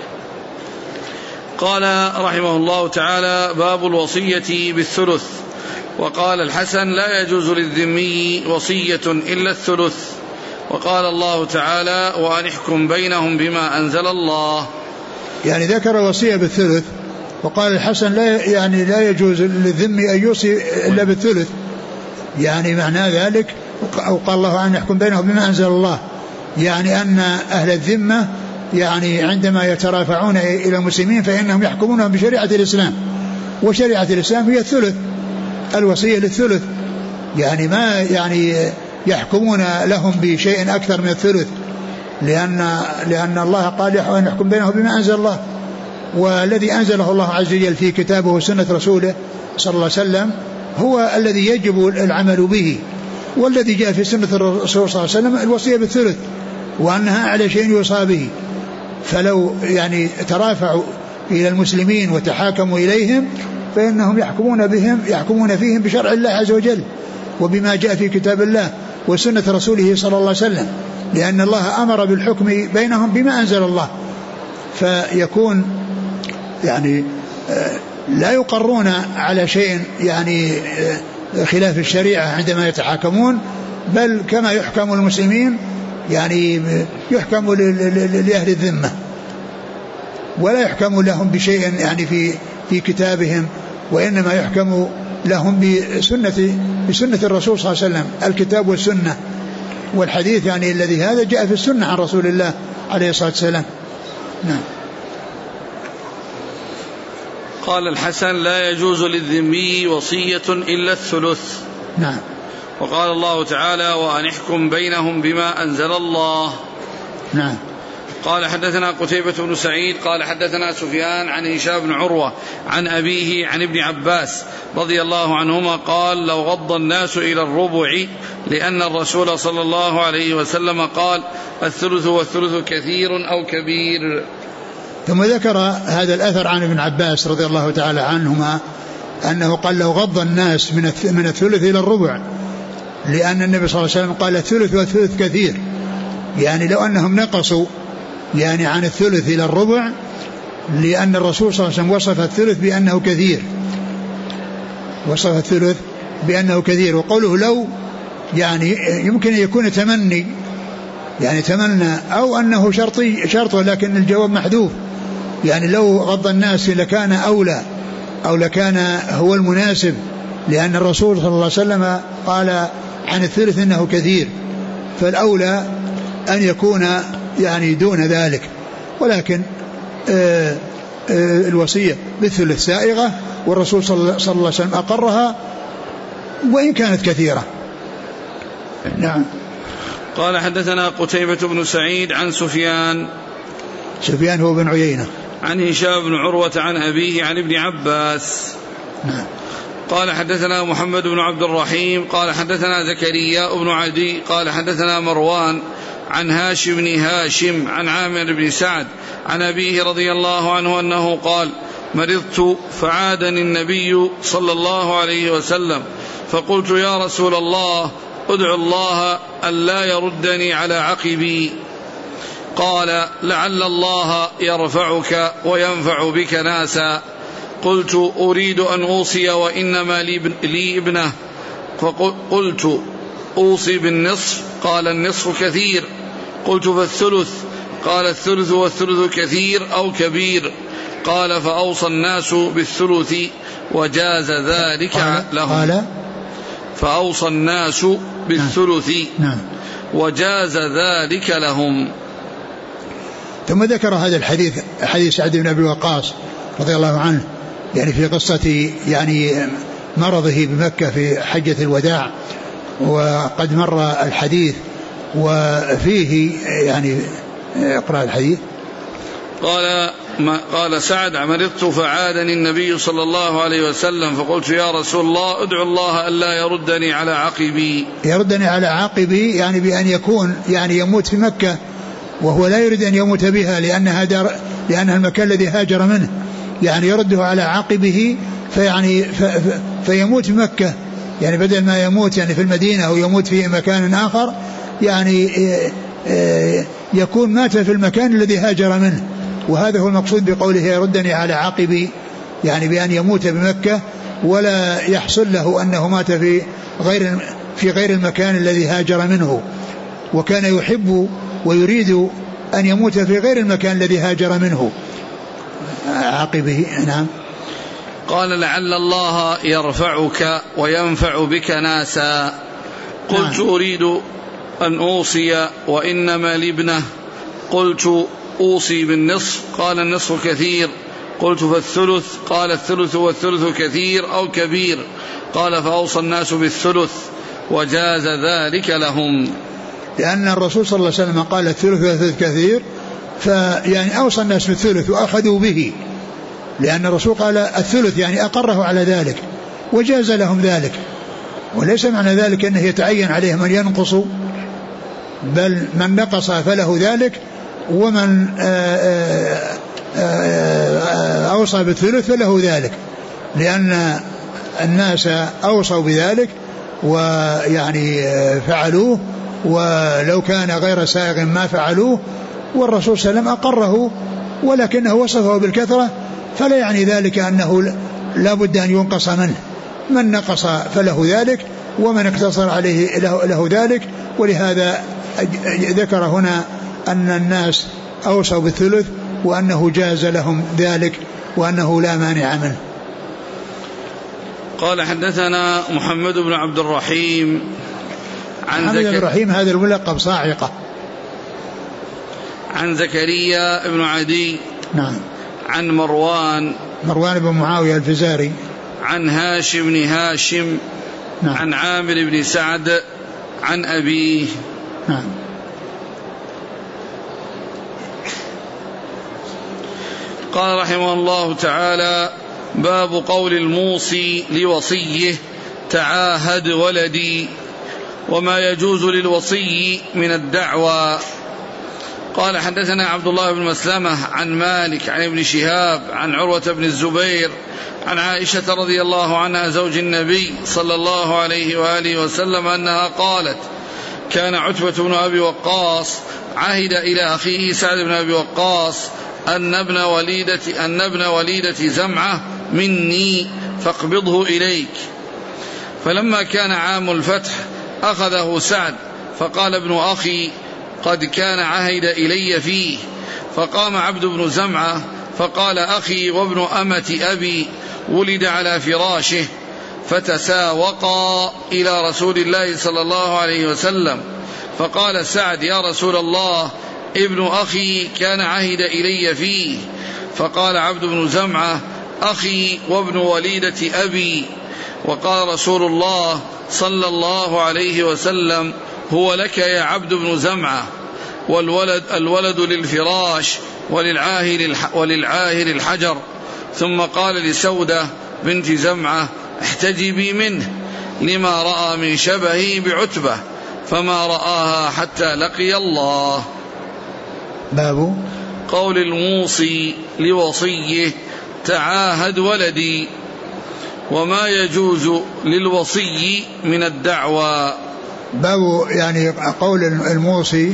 قال رحمه الله تعالى: باب الوصية بالثلث. وقال الحسن: لا يجوز للذمي وصية إلا الثلث. وقال الله تعالى: وأن احكم بينهم بما أنزل الله. يعني ذكر وصية بالثلث، وقال الحسن لا يجوز للذمي أن يوصي إلا بالثلث، يعني معنى ذلك وقال الله أن يحكم بينهم بما أنزل الله، يعني أن أهل الذمة يعني عندما يترافعون إلى المسلمين فإنهم يحكمونهم بشريعة الإسلام، وشريعة الإسلام هي الثلث، الوصية للثلث، يعني ما يعني يحكمون لهم بشيء أكثر من الثلث، لأن الله قال أن يحكم بينهم بما أنزل الله، والذي أنزله الله عز وجل في كتابه وسنة رسوله صلى الله عليه وسلم هو الذي يجب العمل به، والذي جاء في سنة الرسول صلى الله عليه وسلم الوصية بالثلث، وأنها أعلى شيء يوصى به. فلو يعني ترافعوا إلى المسلمين وتحاكموا إليهم فإنهم يحكمون فيهم بشرع الله عز وجل وبما جاء في كتاب الله وسنة رسوله صلى الله عليه وسلم، لأن الله أمر بالحكم بينهم بما أنزل الله، فيكون يعني لا يقرون على شيء يعني خلاف الشريعة عندما يتحاكمون، بل كما يحكم المسلمين يعني يحكم لأهل الذمة، ولا يحكم لهم بشيء يعني في كتابهم، وإنما يحكم لهم بسنة الرسول صلى الله عليه وسلم، الكتاب والسنة والحديث يعني الذي هذا جاء في السنة عن رسول الله عليه الصلاة والسلام. نعم. قال الحسن: لا يجوز للذمي وصية إلا الثلث. نعم. وقال الله تعالى: وأن احكم بينهم بما أنزل الله. نعم. قال حدثنا قتيبة بن سعيد قال حدثنا سفيان عن هشام بن عروة عن أبيه عن ابن عباس رضي الله عنهما قال: لو غض الناس إلى الربع، لأن الرسول صلى الله عليه وسلم قال: الثلث والثلث كثير أو كبير. ثم ذكر هذا الأثر عن ابن عباس رضي الله تعالى عنهما أنه قال: لو غض الناس من الثلث إلى الربع، لأن النبي صلى الله عليه وسلم قال: الثلث والثلث كثير، يعني لو أنهم نقصوا يعني عن الثلث إلى الربع، لأن الرسول صلى الله عليه وسلم وصف الثلث بأنه كثير، وصف الثلث بأنه كثير. وقوله لو يعني يمكن أن يكون تمني، يعني تمنى، أو أنه شرط لكن الجواب محذوف، يعني لو غض الناس لكان أولى أو لكان هو المناسب، لأن الرسول صلى الله عليه وسلم قال عن الثلث إنه كثير، فالأولى أن يكون يعني دون ذلك، ولكن الوصية بالثلث سائغة، والرسول صلى الله عليه وسلم أقرها وإن كانت كثيرة. نعم. قال حدثنا قتيبة بن سعيد عن سفيان هو بن عيينة عن هشام بن عروة عن أبيه عن ابن عباس. نعم. قال حدثنا محمد بن عبد الرحيم قال حدثنا زكريا بن عدي قال حدثنا مروان عن هاشم بن هاشم عن عامر بن سعد عن أبيه رضي الله عنه أنه قال: مرضت فعادني النبي صلى الله عليه وسلم، فقلت: يا رسول الله، ادعو الله ألا يردني على عقبي. قال: لعل الله يرفعك وينفع بك ناسا. قلت: أريد أن أوصي وإنما لي ابنة. فقلت: أوصي بالنصف. قال: النصف كثير. قلت: فالثلث. قال: الثلث والثلث كثير أو كبير. قال: فأوصى الناس بالثلث وجاز ذلك لهم. فأوصى الناس بالثلث وجاز ذلك لهم. ثم ذكر هذا الحديث حديث سعد بن أبي وقاص رضي الله عنه يعني في قصة يعني مرضه بمكة في حجة الوداع، وقد مر الحديث وفيه يعني اقرأ الحديث. قال سعد: مرضت فعادني النبي صلى الله عليه وسلم فقلت يا رسول الله ادعو الله ألا يردني على عقبي. يردني على عقبي يعني بأن يكون يعني يموت في مكة وهو لا يريد أن يموت بها لأنها المكان الذي هاجر منه، يعني يرده على عقبه فيعني فيموت في مكة، يعني بدل ما يموت يعني في المدينة أو يموت في مكان آخر يعني يكون مات في المكان الذي هاجر منه. وهذا هو المقصود بقوله يردني على عقبي، يعني بأن يموت بمكة ولا يحصل له أنه مات في غير المكان الذي هاجر منه، وكان يحب ويريد أن يموت في غير المكان الذي هاجر منه عقبه. نعم. قال: لعل الله يرفعك وينفع بك ناسا. قلت: نعم. أريد أن أوصي وإنما لابنه. قلت: أوصي بالنصف. قال: النصف كثير. قلت: فالثلث. قال: الثلث والثلث كثير أو كبير. قال: فأوصى الناس بالثلث وجاز ذلك لهم. لأن الرسول صلى الله عليه وسلم قال الثلث والثلث كثير، فيعني أوصى الناس بالثلث وأخذوا به، لأن الرسول قال الثلث يعني أقره على ذلك وجاز لهم ذلك، وليس معنى ذلك أنه يتعين عليه من ينقص، بل من نقص فله ذلك، ومن أوصى بالثلث فله ذلك، لأن الناس أوصوا بذلك ويعني فعلوه، ولو كان غير سائغ ما فعلوه، والرسول صلى الله عليه وسلم أقره ولكنه وصفه بالكثرة، فلا يعني ذلك أنه لا بد أن ينقص منه، من نقص فله ذلك ومن اقتصر عليه له ذلك. ولهذا ذكر هنا أن الناس أوصوا بالثلث وأنه جاز لهم ذلك وأنه لا مانع منه. قال: حدثنا محمد بن عبد الرحيم محمد بن الرحيم هذا الملقب صاعقة. عن زكريا بن عدي. نعم. عن مروان بن معاوية الفزاري. عن هاشم بن هاشم. نعم. عن عامر بن سعد عن أبيه. نعم. قال رحمه الله تعالى: باب قول الموصي لوصيه تعاهد ولدي، وما يجوز للوصي من الدعوى. قال: حدثنا عبد الله بن مسلمة عن مالك عن ابن شهاب عن عروة بن الزبير عن عائشة رضي الله عنها زوج النبي صلى الله عليه وآله وسلم أنها قالت: كان عتبة بن أبي وقاص عهد إلى أخيه سعد بن أبي وقاص أن ابن وليدة زمعة مني فاقبضه إليك. فلما كان عام الفتح أخذه سعد، فقال ابن أخي: قد كان عهد إلي فيه. فقام عبد بن زمعة فقال: أخي وابن أمة أبي ولد على فراشه. فتساوقا إلى رسول الله صلى الله عليه وسلم، فقال سعد: يا رسول الله، ابن أخي كان عهد إلي فيه. فقال عبد بن زمعة: أخي وابن وليدة أبي. وقال رسول الله صلى الله عليه وسلم: هو لك يا عبد بن زمعة، الولد للفراش وللعاهر الحجر. ثم قال لسودة بنت زمعة: احتجبي منه لما رأى من شبهه بعتبة، فما رآها حتى لقي الله. باب قول الموصي لوصيه تعاهد ولدي، وما يجوز للوصي من الدعوى. باب يعني قول الموصي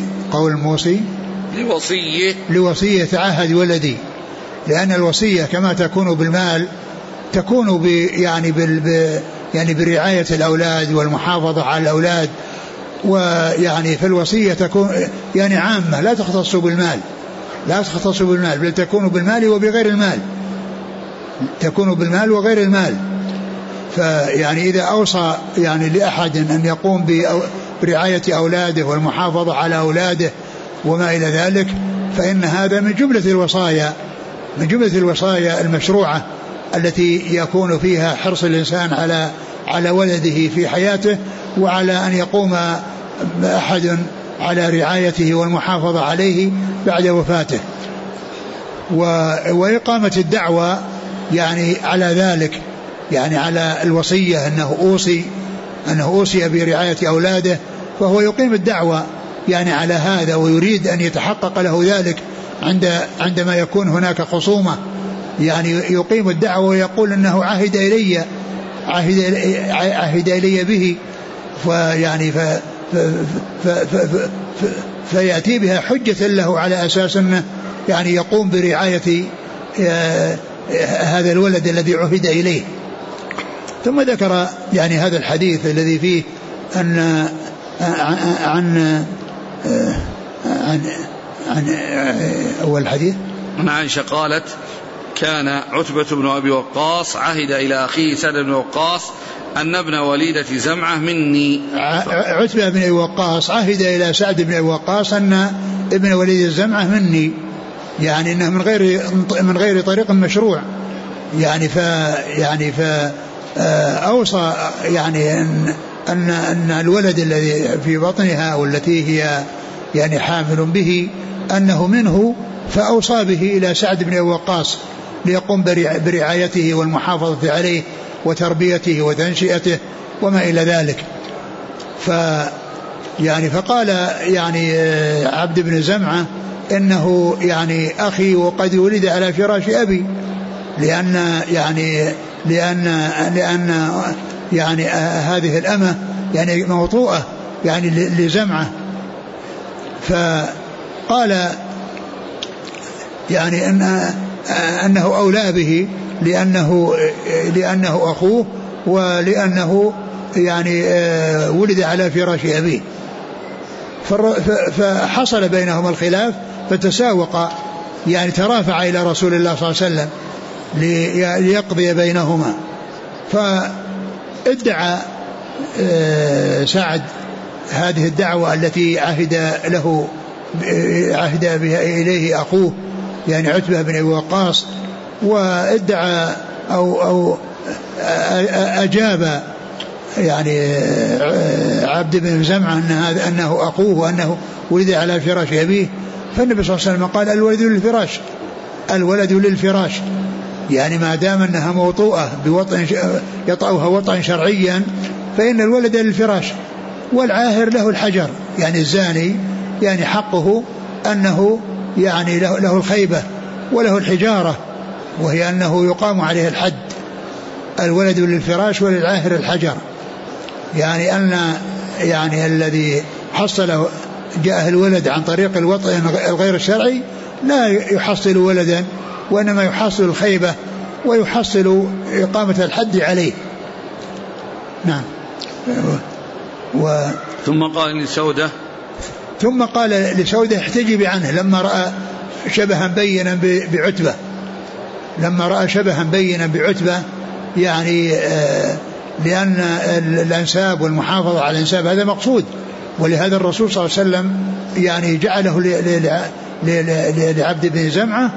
لوصيه تعاهد ولدي، لأن الوصية كما تكون بالمال تكون يعني برعاية الأولاد والمحافظة على الأولاد، ويعني في الوصية تكون يعني عامة لا تختص بالمال بل تكون بالمال وبغير المال، تكون بالمال وغير المال. فيعني إذا أوصى يعني لأحد أن يقوم برعاية أولاده والمحافظة على أولاده وما إلى ذلك، فإن هذا من جملة الوصايا المشروعة التي يكون فيها حرص الإنسان على ولده في حياته، وعلى أن يقوم أحد على رعايته والمحافظة عليه بعد وفاته، وإقامة الدعوة يعني على ذلك، يعني على الوصية أنه أوصي برعاية أولاده، فهو يقيم الدعوة يعني على هذا، ويريد أن يتحقق له ذلك عندما يكون هناك خصومة، يعني يقيم الدعوة ويقول أنه عهد إلي به، فيعني فيأتي بها حجة له على أساس أنه يعني يقوم برعاية هذا الولد الذي عهد إليه. ثم ذكر يعني هذا الحديث الذي فيه أن عن أول الحديث عن عائشة قالت: كان عتبة بن أبي وقاص عهد إلى أخيه سعد بن وقاص أن ابن وليدة زمعة مني. عتبة بن أبي وقاص عهد إلى سعد بن أبي وقاص أن ابن وليدة زمعة مني، يعني أنه من غير طريق مشروع، يعني أوصى يعني أن الولد الذي في بطنها والتي هي يعني حامل به أنه منه، فأوصى به إلى سعد بن أبي وقاص ليقوم برعايته والمحافظة عليه وتربيته وتنشئته وما إلى ذلك. فقال يعني عبد بن زمعة إنه يعني أخي وقد ولد على فراش أبي، لأن هذه الأمة يعني موطوءة يعني لزمعة. فقال يعني أنه أولى به لأنه أخوه، ولأنه يعني ولد على فراش أبيه. فحصل بينهما الخلاف فتساوق، يعني ترافع إلى رسول الله صلى الله عليه وسلم ليقضي بينهما. فادعى سعد هذه الدعوة التي عهد بها إليه أخوه يعني عتبة بن أبي وقاص، وادعى أو أجاب يعني عبد بن زمعة أنه أخوه وأنه ولد على فراش أبيه. فالنبي صلى الله عليه وسلم قال: الولد للفراش، يعني ما دام أنها موطوءة بوطء يطأها وطئا شرعيا فإن الولد للفراش، والعاهر له الحجر، يعني الزاني يعني حقه أنه يعني له الخيبة وله الحجارة، وهي أنه يقام عليه الحد. الولد للفراش وللعاهر الحجر، يعني أن يعني الذي حصله جاءه الولد عن طريق الوطء الغير الشرعي لا يحصل ولدا، وإنما يحصل الخيبة ويحصل إقامة الحد عليه. نعم. ثم قال لسودة: احتجبي عنه، لما رأى شبها بينا بعتبة، يعني لأن الأنساب والمحافظة على الأنساب هذا مقصود، ولهذا الرسول صلى الله عليه وسلم يعني جعله لعبد بن زمعة،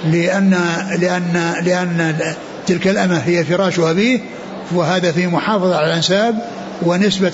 لأن تلك الأمة هي فراش أبيه، وهذا في محافظة على الأنساب ونسبة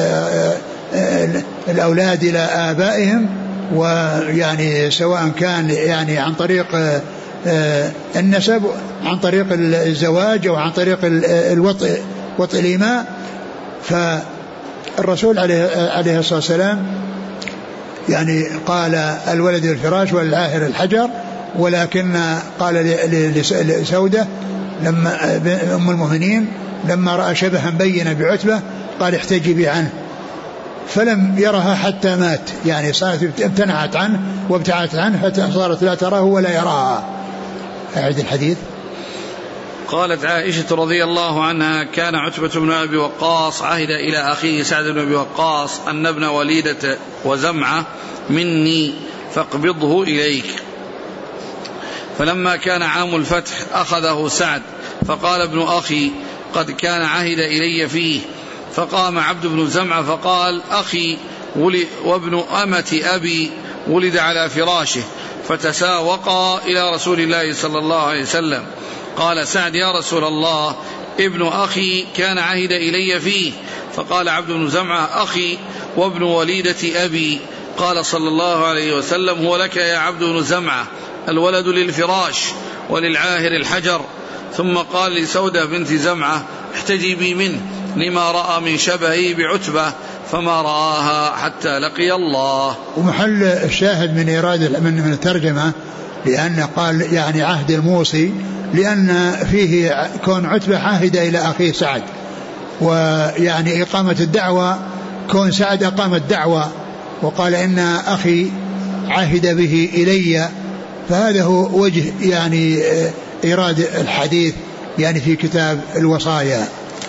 الأولاد إلى آبائهم، ويعني سواء كان يعني عن طريق النسب، عن طريق الزواج، أو عن طريق الوطء الإيماء. فالرسول عليه الصلاة والسلام يعني قال: الولد الفراش والعاهر الحجر، ولكن قال لسودة لما أم المؤمنين لما رأى شبها بينا بعتبة قال: احتجبي عنه، فلم يرها حتى مات، يعني صارت امتنعت عنه وابتعدت عنه فصارت لا تراه ولا يراها. أعد الحديث. قالت عائشة رضي الله عنها: كان عتبة بن أبي وقاص عهد إلى أخيه سعد بن أبي وقاص أن ابن وليدة وزمعة مني فاقبضه إليك. فلما كان عام الفتح أخذه سعد، فقال: ابن أخي قد كان عهد إلي فيه. فقام عبد بن زمعة فقال: أخي وابن أمة أبي ولد على فراشه فتساوقا إلى رسول الله صلى الله عليه وسلم. قال سعد: يا رسول الله، ابن أخي كان عهد إلي فيه. فقال عبد بن زمعة: أخي وابن وليدة أبي. قال صلى الله عليه وسلم: هو لك يا عبد بن زمعة، الولد للفراش وللعاهر الحجر. ثم قال لسودة بنت زمعة: احتجبي منه لما رأى من شبهه بعتبة، فما رآها حتى لقي الله. ومحل الشاهد من إرادة من الترجمة، لأن قال يعني عهد الموصي، لأن فيه كون عتبة عاهد إلى أخيه سعد، ويعني إقامة الدعوة كون سعد أقام الدعوة وقال إن أخي عهد به إلي، فهذا هو وجه يعني إيراد الحديث يعني في كتاب الوصايا.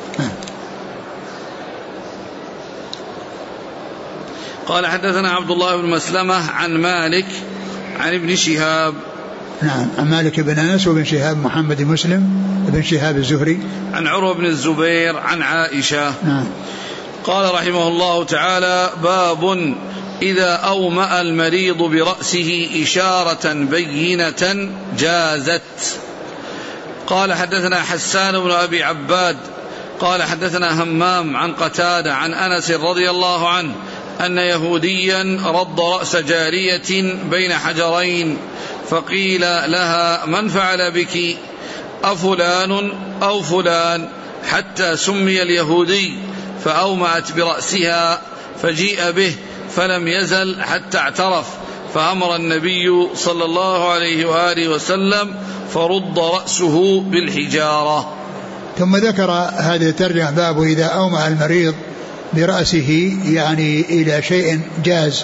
قال حدثنا عبد الله بن مسلمة عن مالك عن ابن شهاب. نعم، عن مالك بن أنس وابن شهاب محمد مسلم ابن شهاب الزهري عن عروة بن الزبير عن عائشة. نعم. قال رحمه الله تعالى: باب إذا أومأ المريض برأسه إشارة بينة جازت. قال حدثنا حسان بن أبي عباد قال حدثنا همام عن قتادة عن أنس رضي الله عنه أن يهوديا رد رأس جارية بين حجرين، فقيل لها: من فعل بك؟ أفلان أو فلان؟ حتى سمي اليهودي، فأومأت برأسها فجيء به فلم يزل حتى اعترف، فأمر النبي صلى الله عليه وآله وسلم فرد رأسه بالحجارة. ثم ذكر هذه الترجمة: باب إذا أومأ المريض برأسه يعني إلى شيء جاز.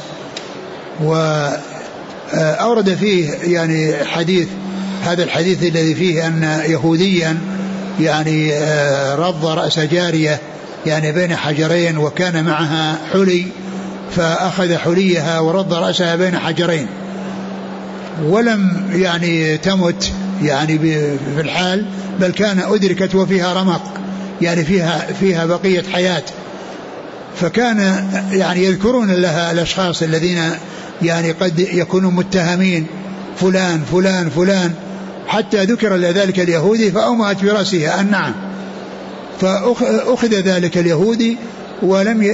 وأورد فيه يعني حديث، هذا الحديث الذي فيه أن يهوديا يعني رض رأس جارية يعني بين حجرين وكان معها حلي، فأخذ حليها ورض رأسها بين حجرين ولم يعني تمت يعني في الحال، بل كان أدركت وفيها رمق يعني فيها بقية حياة. فكان يعني يذكرون لها الأشخاص الذين يعني قد يكونوا متهمين، فلان فلان فلان، حتى ذكر لذلك اليهودي فأومأت برأسها النعم، فأخذ ذلك اليهودي ولم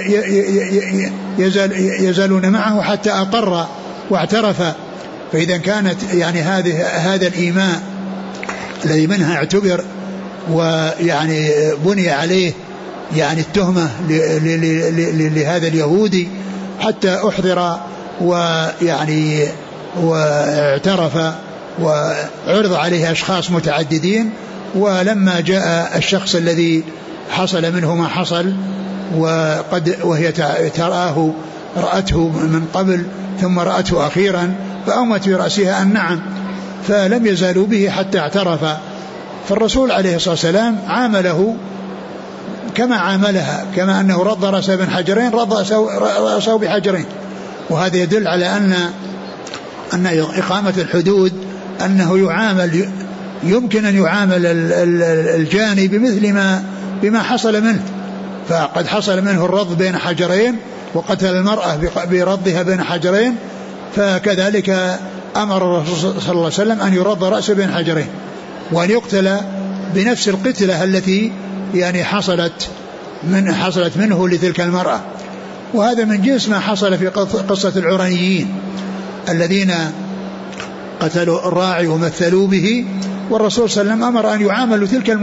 يزالون معه حتى أقر واعترف. فإذا كانت يعني هذا الإيماء الذي منها اعتبر ويعني بني عليه يعني التهمة لهذا اليهودي حتى أحضر ويعني واعترف وعرض عليه أشخاص متعددين، ولما جاء الشخص الذي حصل منه ما حصل وهي تراه رأته من قبل ثم رأته أخيرا فأومت برأسها النعم، فلم يزالوا به حتى اعترف. فالرسول عليه الصلاة والسلام عامله كما عاملها، كما أنه رض رأسه بين حجرين رض رأسه بحجرين. وهذا يدل على أن إقامة الحدود أنه يعامل، يمكن أن يعامل الجاني بمثل بما حصل منه. فقد حصل منه الرض بين حجرين وقتل المرأة برضها بين حجرين، فكذلك أمر الرسول صلى الله عليه وسلم أن يرض رأسه بين حجرين وأن يقتل بنفس القتلة التي يعني حصلت منه لتلك المرأة. وهذا من جنس ما حصل في قصة العرنيين الذين قتلوا الراعي ومثلوا به، والرسول صلى الله عليه وسلم أمر أن يعاملوا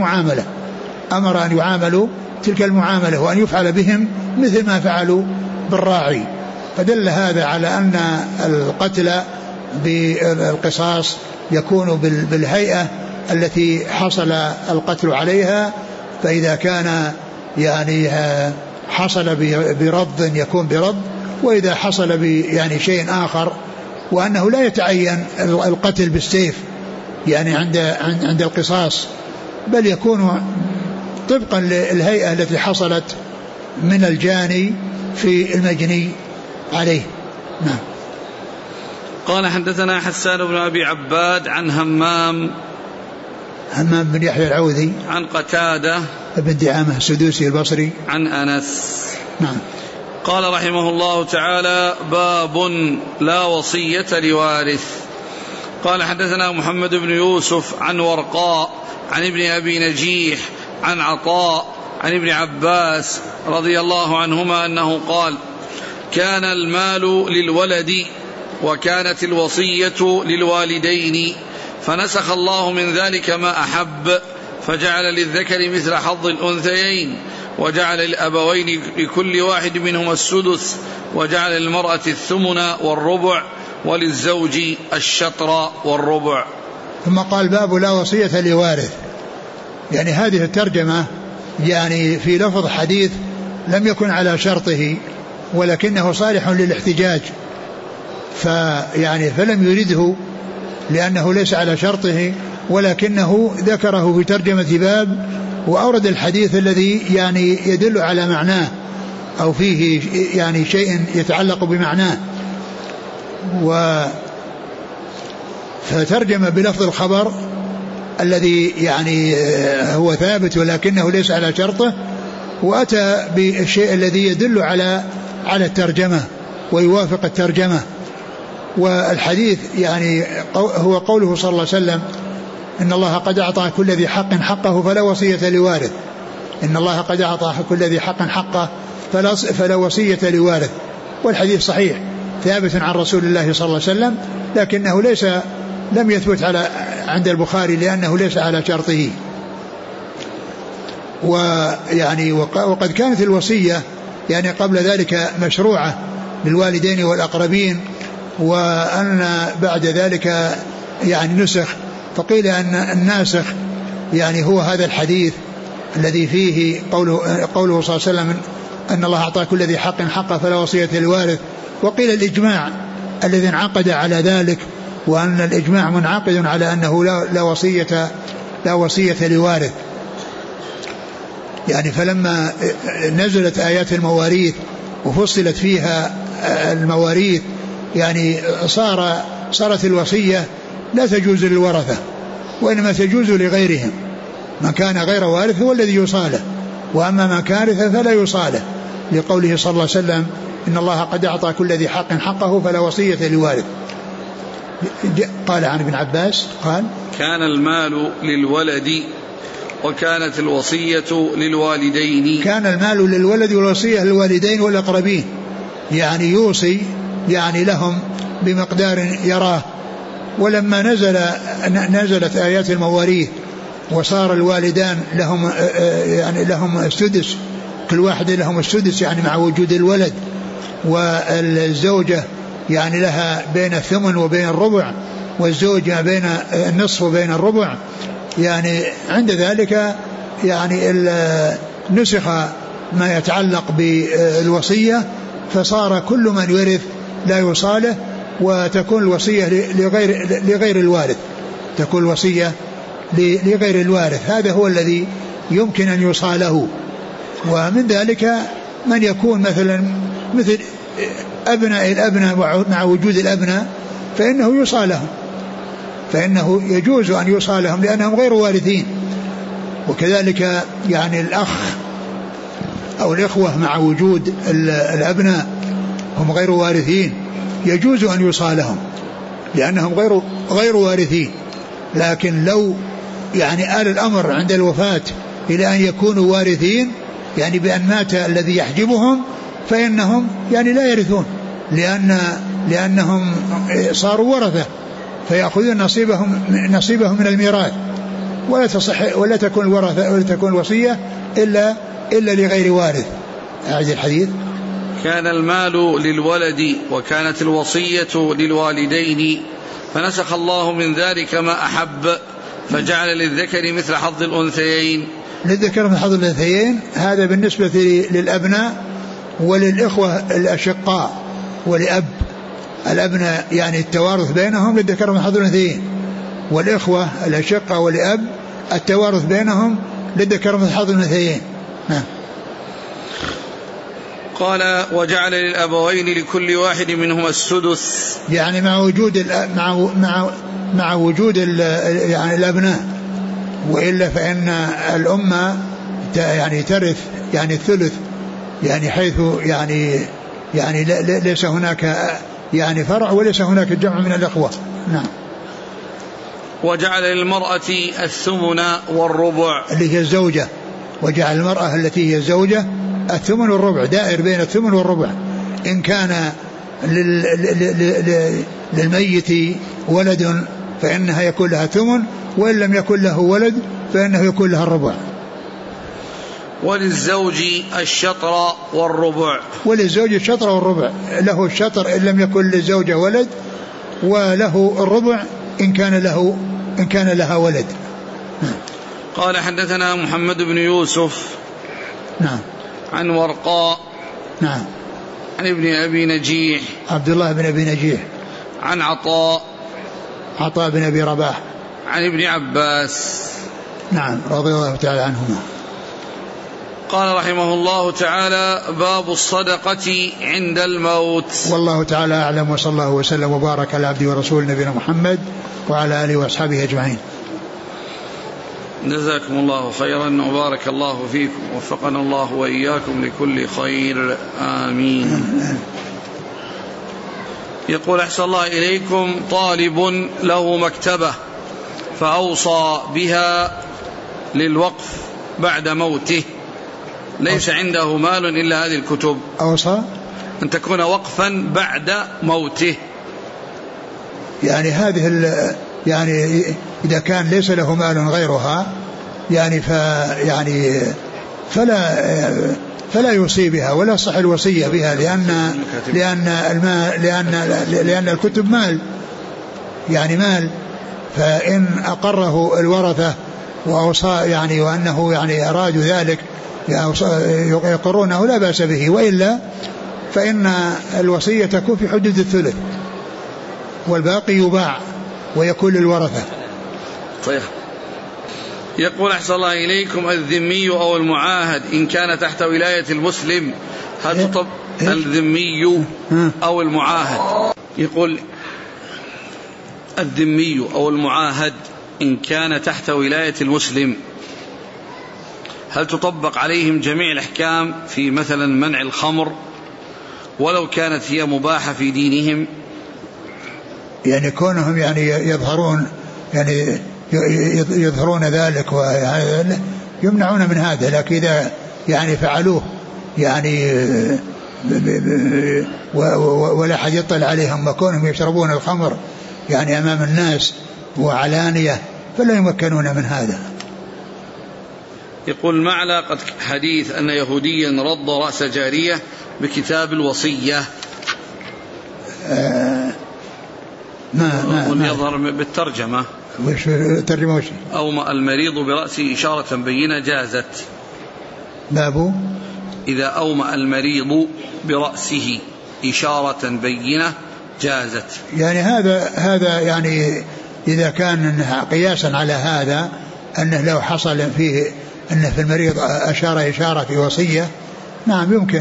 تلك المعاملة وأن يفعل بهم مثل ما فعلوا بالراعي. فدل هذا على أن القتل بالقصاص يكون بالهيئة التي حصل القتل عليها، فإذا كان يعني حصل برض يكون برض، وإذا حصل يعني شيء آخر، وأنه لا يتعين القتل بالسيف يعني عند القصاص، بل يكون طبقا للهيئة التي حصلت من الجاني في المجني عليه. نعم. قال حدثنا حسان بن أبي عباد عن همام بن يحيى العوذي عن قتادة بن دعامة السدوسي البصري عن أنس. نعم. قال رحمه الله تعالى: باب لا وصية لوارث. قال: حدثنا محمد بن يوسف عن ورقاء عن ابن أبي نجيح عن عطاء عن ابن عباس رضي الله عنهما أنه قال: كان المال للولد وكانت الوصية للوالدين، فنسخ الله من ذلك ما أحب، فجعل للذكر مثل حظ الأنثيين، وجعل الأبوين لكل واحد منهما السدس، وجعل للمرأة الثمن والربع، وللزوج الشطر والربع. ثم قال: باب لا وصية لوارث. يعني هذه الترجمة يعني في لفظ حديث لم يكن على شرطه ولكنه صالح للاحتجاج، فلم يرده لأنه ليس على شرطه، ولكنه ذكره في ترجمة باب، وأورد الحديث الذي يعني يدل على معناه أو فيه يعني شيء يتعلق بمعناه، فترجم بلفظ الخبر الذي يعني هو ثابت ولكنه ليس على شرطه، وأتى بالشيء الذي يدل على الترجمة ويوافق الترجمة. والحديث يعني هو قوله صلى الله عليه وسلم: إن الله قد أعطى كل ذي حق حقه فلا وصية لوارث. إن الله قد أعطى كل ذي حق حقه فلا وصية لوارث. والحديث صحيح ثابت عن رسول الله صلى الله عليه وسلم، لكنه لم يثبت عند البخاري لأنه ليس على شرطه. وقد كانت الوصية يعني قبل ذلك مشروعة للوالدين والأقربين، وأن بعد ذلك يعني نسخ، فقيل أن الناسخ يعني هو هذا الحديث الذي فيه قوله صلى الله عليه وسلم: أن الله أعطى كل ذي حق حقه فلا وصية لوارث. وقيل الإجماع الذي انعقد على ذلك، وأن الإجماع منعقد على أنه لا وصية لوارث. يعني فلما نزلت آيات المواريث وفصلت فيها المواريث يعني صارت الوصية لا تجوز للورثة، وإنما تجوز لغيرهم. من كان غير وارث هو الذي يصاله، وأما من كان فلا يصاله، لقوله صلى الله عليه وسلم: إن الله قد أعطى كل ذي حق حقه فلا وصية لوارث. قال عن ابن عباس قال: كان المال للولد وكانت الوصية للوالدين. كان المال للولد والوصية للوالدين والأقربين، يعني يوصي يعني لهم بمقدار يراه. ولما نزلت آيات المواريث وصار الوالدان لهم السدس، كل واحد لهم السدس يعني مع وجود الولد، والزوجة يعني لها بين الثمن وبين الربع، والزوجة بين النصف وبين الربع، يعني عند ذلك يعني نسخ ما يتعلق بالوصية، فصار كل من يورث لا يصاله، وتكون الوصية لغير الوارث، تكون الوصية لغير الوارث. هذا هو الذي يمكن أن يصاله. ومن ذلك من يكون مثل أبناء الأبناء مع وجود الأبناء فإنه يصالهم، فإنه يجوز أن يصالهم لأنهم غير وارثين. وكذلك يعني الأخ أو الإخوة مع وجود الأبناء هم غير وارثين، يجوز أن يصالهم لأنهم غير وارثين. لكن لو يعني آل الأمر عند الوفاة إلى أن يكونوا وارثين، يعني بأن مات الذي يحجبهم، فإنهم يعني لا يرثون، لأنهم صاروا ورثة، فيأخذون نصيبهم من الميراث، ولا تكون الوصية إلا لغير وارث. أعد الحديث: كان المال للولد وكانت الوصية للوالدين، فنسخ الله من ذلك ما أحب، فجعل للذكر مثل حظ الأنثيين. للذكر مثل حظ الأنثيين هذا بالنسبة للأبناء، وللإخوة الأشقاء ولأب الأبناء يعني التوارث بينهم للذكر مثل حظ الأنثيين، والإخوة الأشقاء ولأب التوارث بينهم للذكر مثل حظ الأنثيين. قال: وجعل للأبوين لكل واحد منهما السدس، يعني مع وجود يعني الأبناء، وإلا فإن الأمة يعني ترث يعني الثلث، يعني حيث يعني يعني ليس هناك يعني فرع وليس هناك جمع من الإخوة. نعم. وجعل للمرأة الثمن والربع اللي هي الزوجة، وجعل المرأة التي هي الزوجة الثمن والربع، دائر بين الثمن والربع. إن كان للميت ولد فإنها يكون لها ثمن، وإن لم يكن له ولد فإنه يكون لها الربع. وللزوج الشطر والربع. وللزوج الشطر والربع، له الشطر إن لم يكن للزوجة ولد، وله الربع إن كان لها ولد. قال حدثنا محمد بن يوسف. نعم. عن ورقاء. نعم. عن ابن أبي نجيح. عبد الله بن أبي نجيح. عن عطاء بن أبي رباح. عن ابن عباس. نعم رضي الله تعالى عنهما. قال رحمه الله تعالى: باب الصدقة عند الموت. والله تعالى أعلم، وصلى الله وسلم وبارك على عبده ورسوله نبينا محمد وعلى آله وأصحابه أجمعين. جزاكم الله خيرا وبارك الله فيكم، وفقنا الله وإياكم لكل خير، آمين. يقول: أحسن الله إليكم، طالب له مكتبة فأوصى بها للوقف بعد موته، ليس عنده مال إلا هذه الكتب. أوصى أن تكون وقفا بعد موته، يعني هذه يعني إذا كان ليس له مال غيرها يعني فلا يوصي بها ولا صح الوصية بها، لأن الكتب مال، يعني مال. فإن أقره الورثة وأوصى يعني وأنه يعني أرادوا ذلك يقرونه لا بأس به، وإلا فإن الوصية تكون في حدود الثلث والباقي يباع ويكون للورثة. طيب. يقول: أحسن الله إليكم، الذمي أو المعاهد إن كان تحت ولاية المسلم هل تطبق الذمي أو المعاهد؟ يقول: الذمي أو المعاهد إن كان تحت ولاية المسلم هل تطبق عليهم جميع الأحكام في مثلا منع الخمر ولو كانت هي مباحة في دينهم؟ يعني كونهم يعني يظهرون ذلك ويمنعون من هذا، لكن إذا يعني فعلوه يعني ولا أحد يطلع عليهم وكونهم يشربون الخمر يعني أمام الناس وعلانية فلا يمكنون من هذا. يقول: ما علاقة حديث أن يهوديا رض رأس جارية بكتاب الوصية؟ ما يظهر بالترجمة. وش الترجمة؟ أومأ المريض برأسه إشارة بينة جازت. بابو إذا أومأ المريض برأسه إشارة بينة جازت. يعني هذا يعني إذا كان قياسا على هذا أنه لو حصل فيه أنه في المريض أشار إشارة في وصية، نعم يمكن.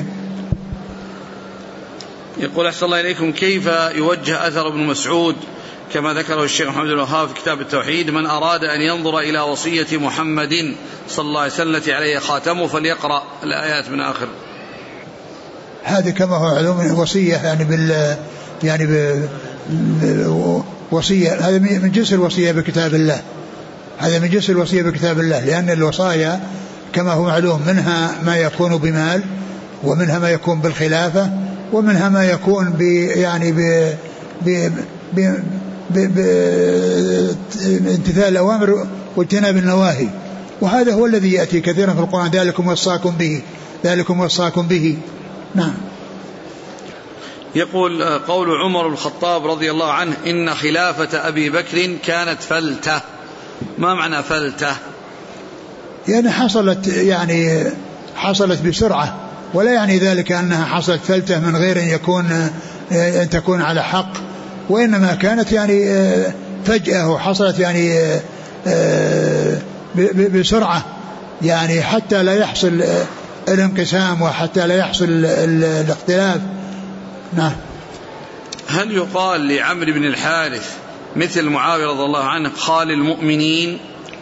يقول: أحسن الله إليكم، كيف يوجه أثر ابن مسعود كما ذكره الشيخ محمد بن الوهاب في كتاب التوحيد: من أراد أن ينظر إلى وصية محمد صلى الله عليه وسلم التي عليه خاتمه فليقرأ الآيات من آخر. هذا كما هو علوم وصية يعني وصية، هذا من جنس الوصية بكتاب الله، هذا من جنس الوصية بكتاب الله، لأن الوصايا كما هو معلوم منها ما يكون بمال، ومنها ما يكون بالخلافة، ومنها ما يكون بامتثال الأوامر واجتناب النواهي، وهذا هو الذي يأتي كثيرا في القرآن: ذلكم وصاكم به. نعم. يقول: قول عمر الخطاب رضي الله عنه: إن خلافة أبي بكر كانت فلتة، ما معنى فلتة؟ يعني حصلت بسرعة، ولا يعني ذلك أنها حصلت فلتة من غير أن تكون على حق، وإنما كانت يعني فجأة وحصلت يعني بسرعة، يعني حتى لا يحصل الانقسام وحتى لا يحصل الاختلاف. نعم. هل يقال لعمرو بن الحارث مثل معاوية رضي الله عنه خال المؤمنين؟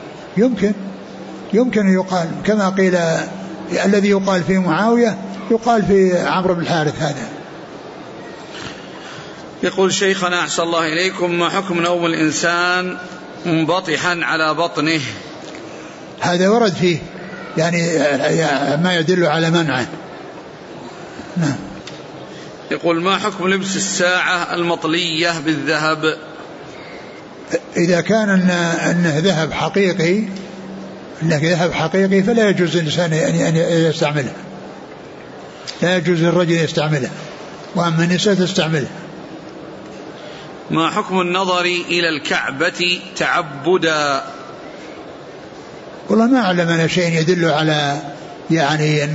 يمكن يقال كما قيل الذي يقال في معاوية يقال في عمرو بن الحارث هذا. يقول شيخنا أحسن الله إليكم، ما حكم نوم الإنسان منبطحا على بطنه؟ هذا ورد فيه يعني ما يدل على منعه. نعم. يقول ما حكم لبس الساعة المطلية بالذهب؟ إذا كان أنه ذهب حقيقي، فلا يجوز الإنسان أن يستعمله، لا يجوز للرجل يستعمله، وأما النساء تستعمله. ما حكم النظر إلى الكعبة تعبدا؟ والله ما أعلم أنا شيء يدل على يعني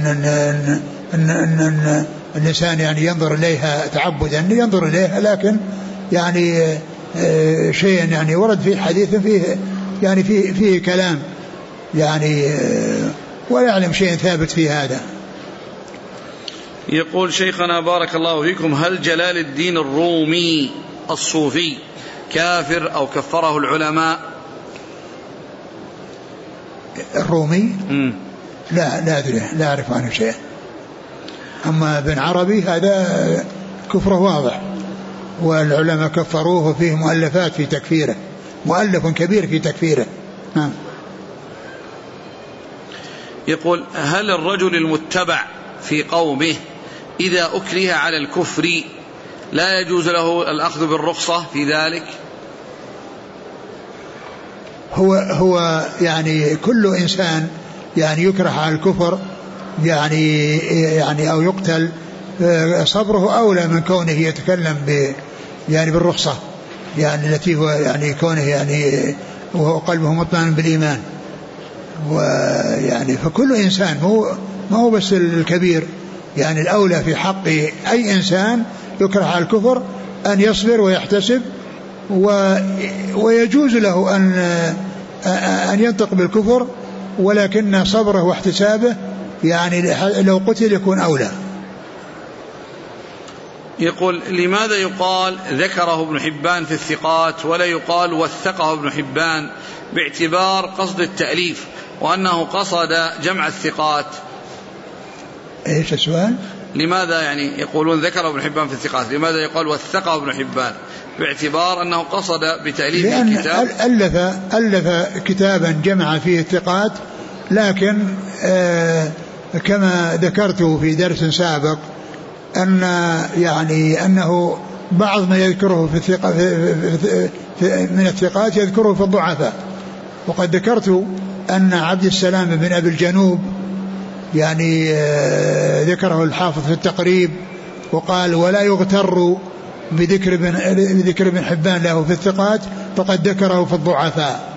أن الإنسان يعني ينظر إليها تعبدا، ينظر إليها، لكن يعني شيء يعني ورد في حديث فيه يعني فيه كلام يعني ولا أعلم شيء ثابت في هذا. يقول شيخنا بارك الله فيكم، هل جلال الدين الرومي الصوفي كافر أو كفره العلماء؟ الرومي لا أدري، لا أعرف عنه شيء. أما ابن عربي هذا كفره واضح، والعلماء كفروه، وفيه مؤلفات في تكفيره، مؤلف كبير في تكفيره. نعم. يقول هل الرجل المتبع في قومه إذا أكره على الكفر لا يجوز له الأخذ بالرخصة في ذلك؟ هو يعني كل إنسان يعني يكره على الكفر يعني أو يقتل، صبره أولى من كونه يتكلم يعني بالرخصة، يعني التي هو يعني كونه يعني وهو قلبه مطمئن بالإيمان. ويعني فكل إنسان ما هو بس الكبير، يعني الأولى في حق أي إنسان يكره على الكفر أن يصبر ويحتسب، ويجوز له أن ينطق بالكفر، ولكن صبره واحتسابه يعني لو قتل يكون أولى. يقول لماذا يقال ذكره ابن حبان في الثقات ولا يقال وثقه ابن حبان باعتبار قصد التأليف، وأنه قصد جمع الثقات؟ ايش السؤال؟ لماذا يعني يقولون ذكره ابن حبان في الثقات، لماذا يقال وثقه ابن حبان باعتبار أنه قصد بتأليف الكتاب؟ ألف كتابا جمع فيه الثقات، لكن كما ذكرت في درس سابق أن يعني أنه بعض ما يذكره في الثقة من الثقات يذكره في الضعفاء. وقد ذكرت أن عبد السلام بن أبي الجنوب يعني ذكره الحافظ في التقريب، وقال ولا يغتر بذكر ابن حبان له في الثقات فقد ذكره في الضعفاء.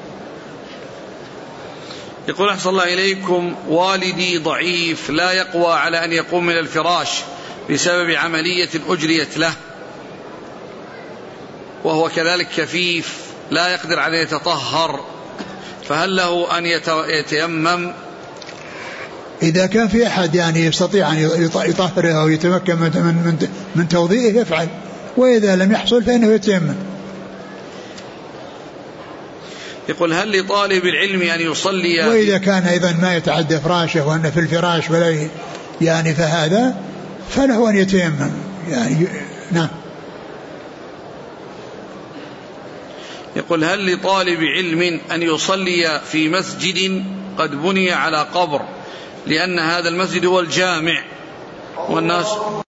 يقول أحسن الله إليكم، والدي ضعيف لا يقوى على أن يقوم من الفراش بسبب عملية أجريت له، وهو كذلك كفيف لا يقدر على أن يتطهر، فهل له أن يتيمم؟ إذا كان في أحد يعني يستطيع أن يطهره أو يتمكن من توضيئه يفعل، وإذا لم يحصل فإنه يتيمم. يقول هل لطالب العلم أن يصلي؟ وإذا كان أيضا ما يتعدى فراشه وأن في الفراش ولا يعني فهذا فله أن يتيمم يعني. نعم. يقول هل لطالب علم أن يصلي في مسجد قد بني على قبر، لأن هذا المسجد هو الجامع والناس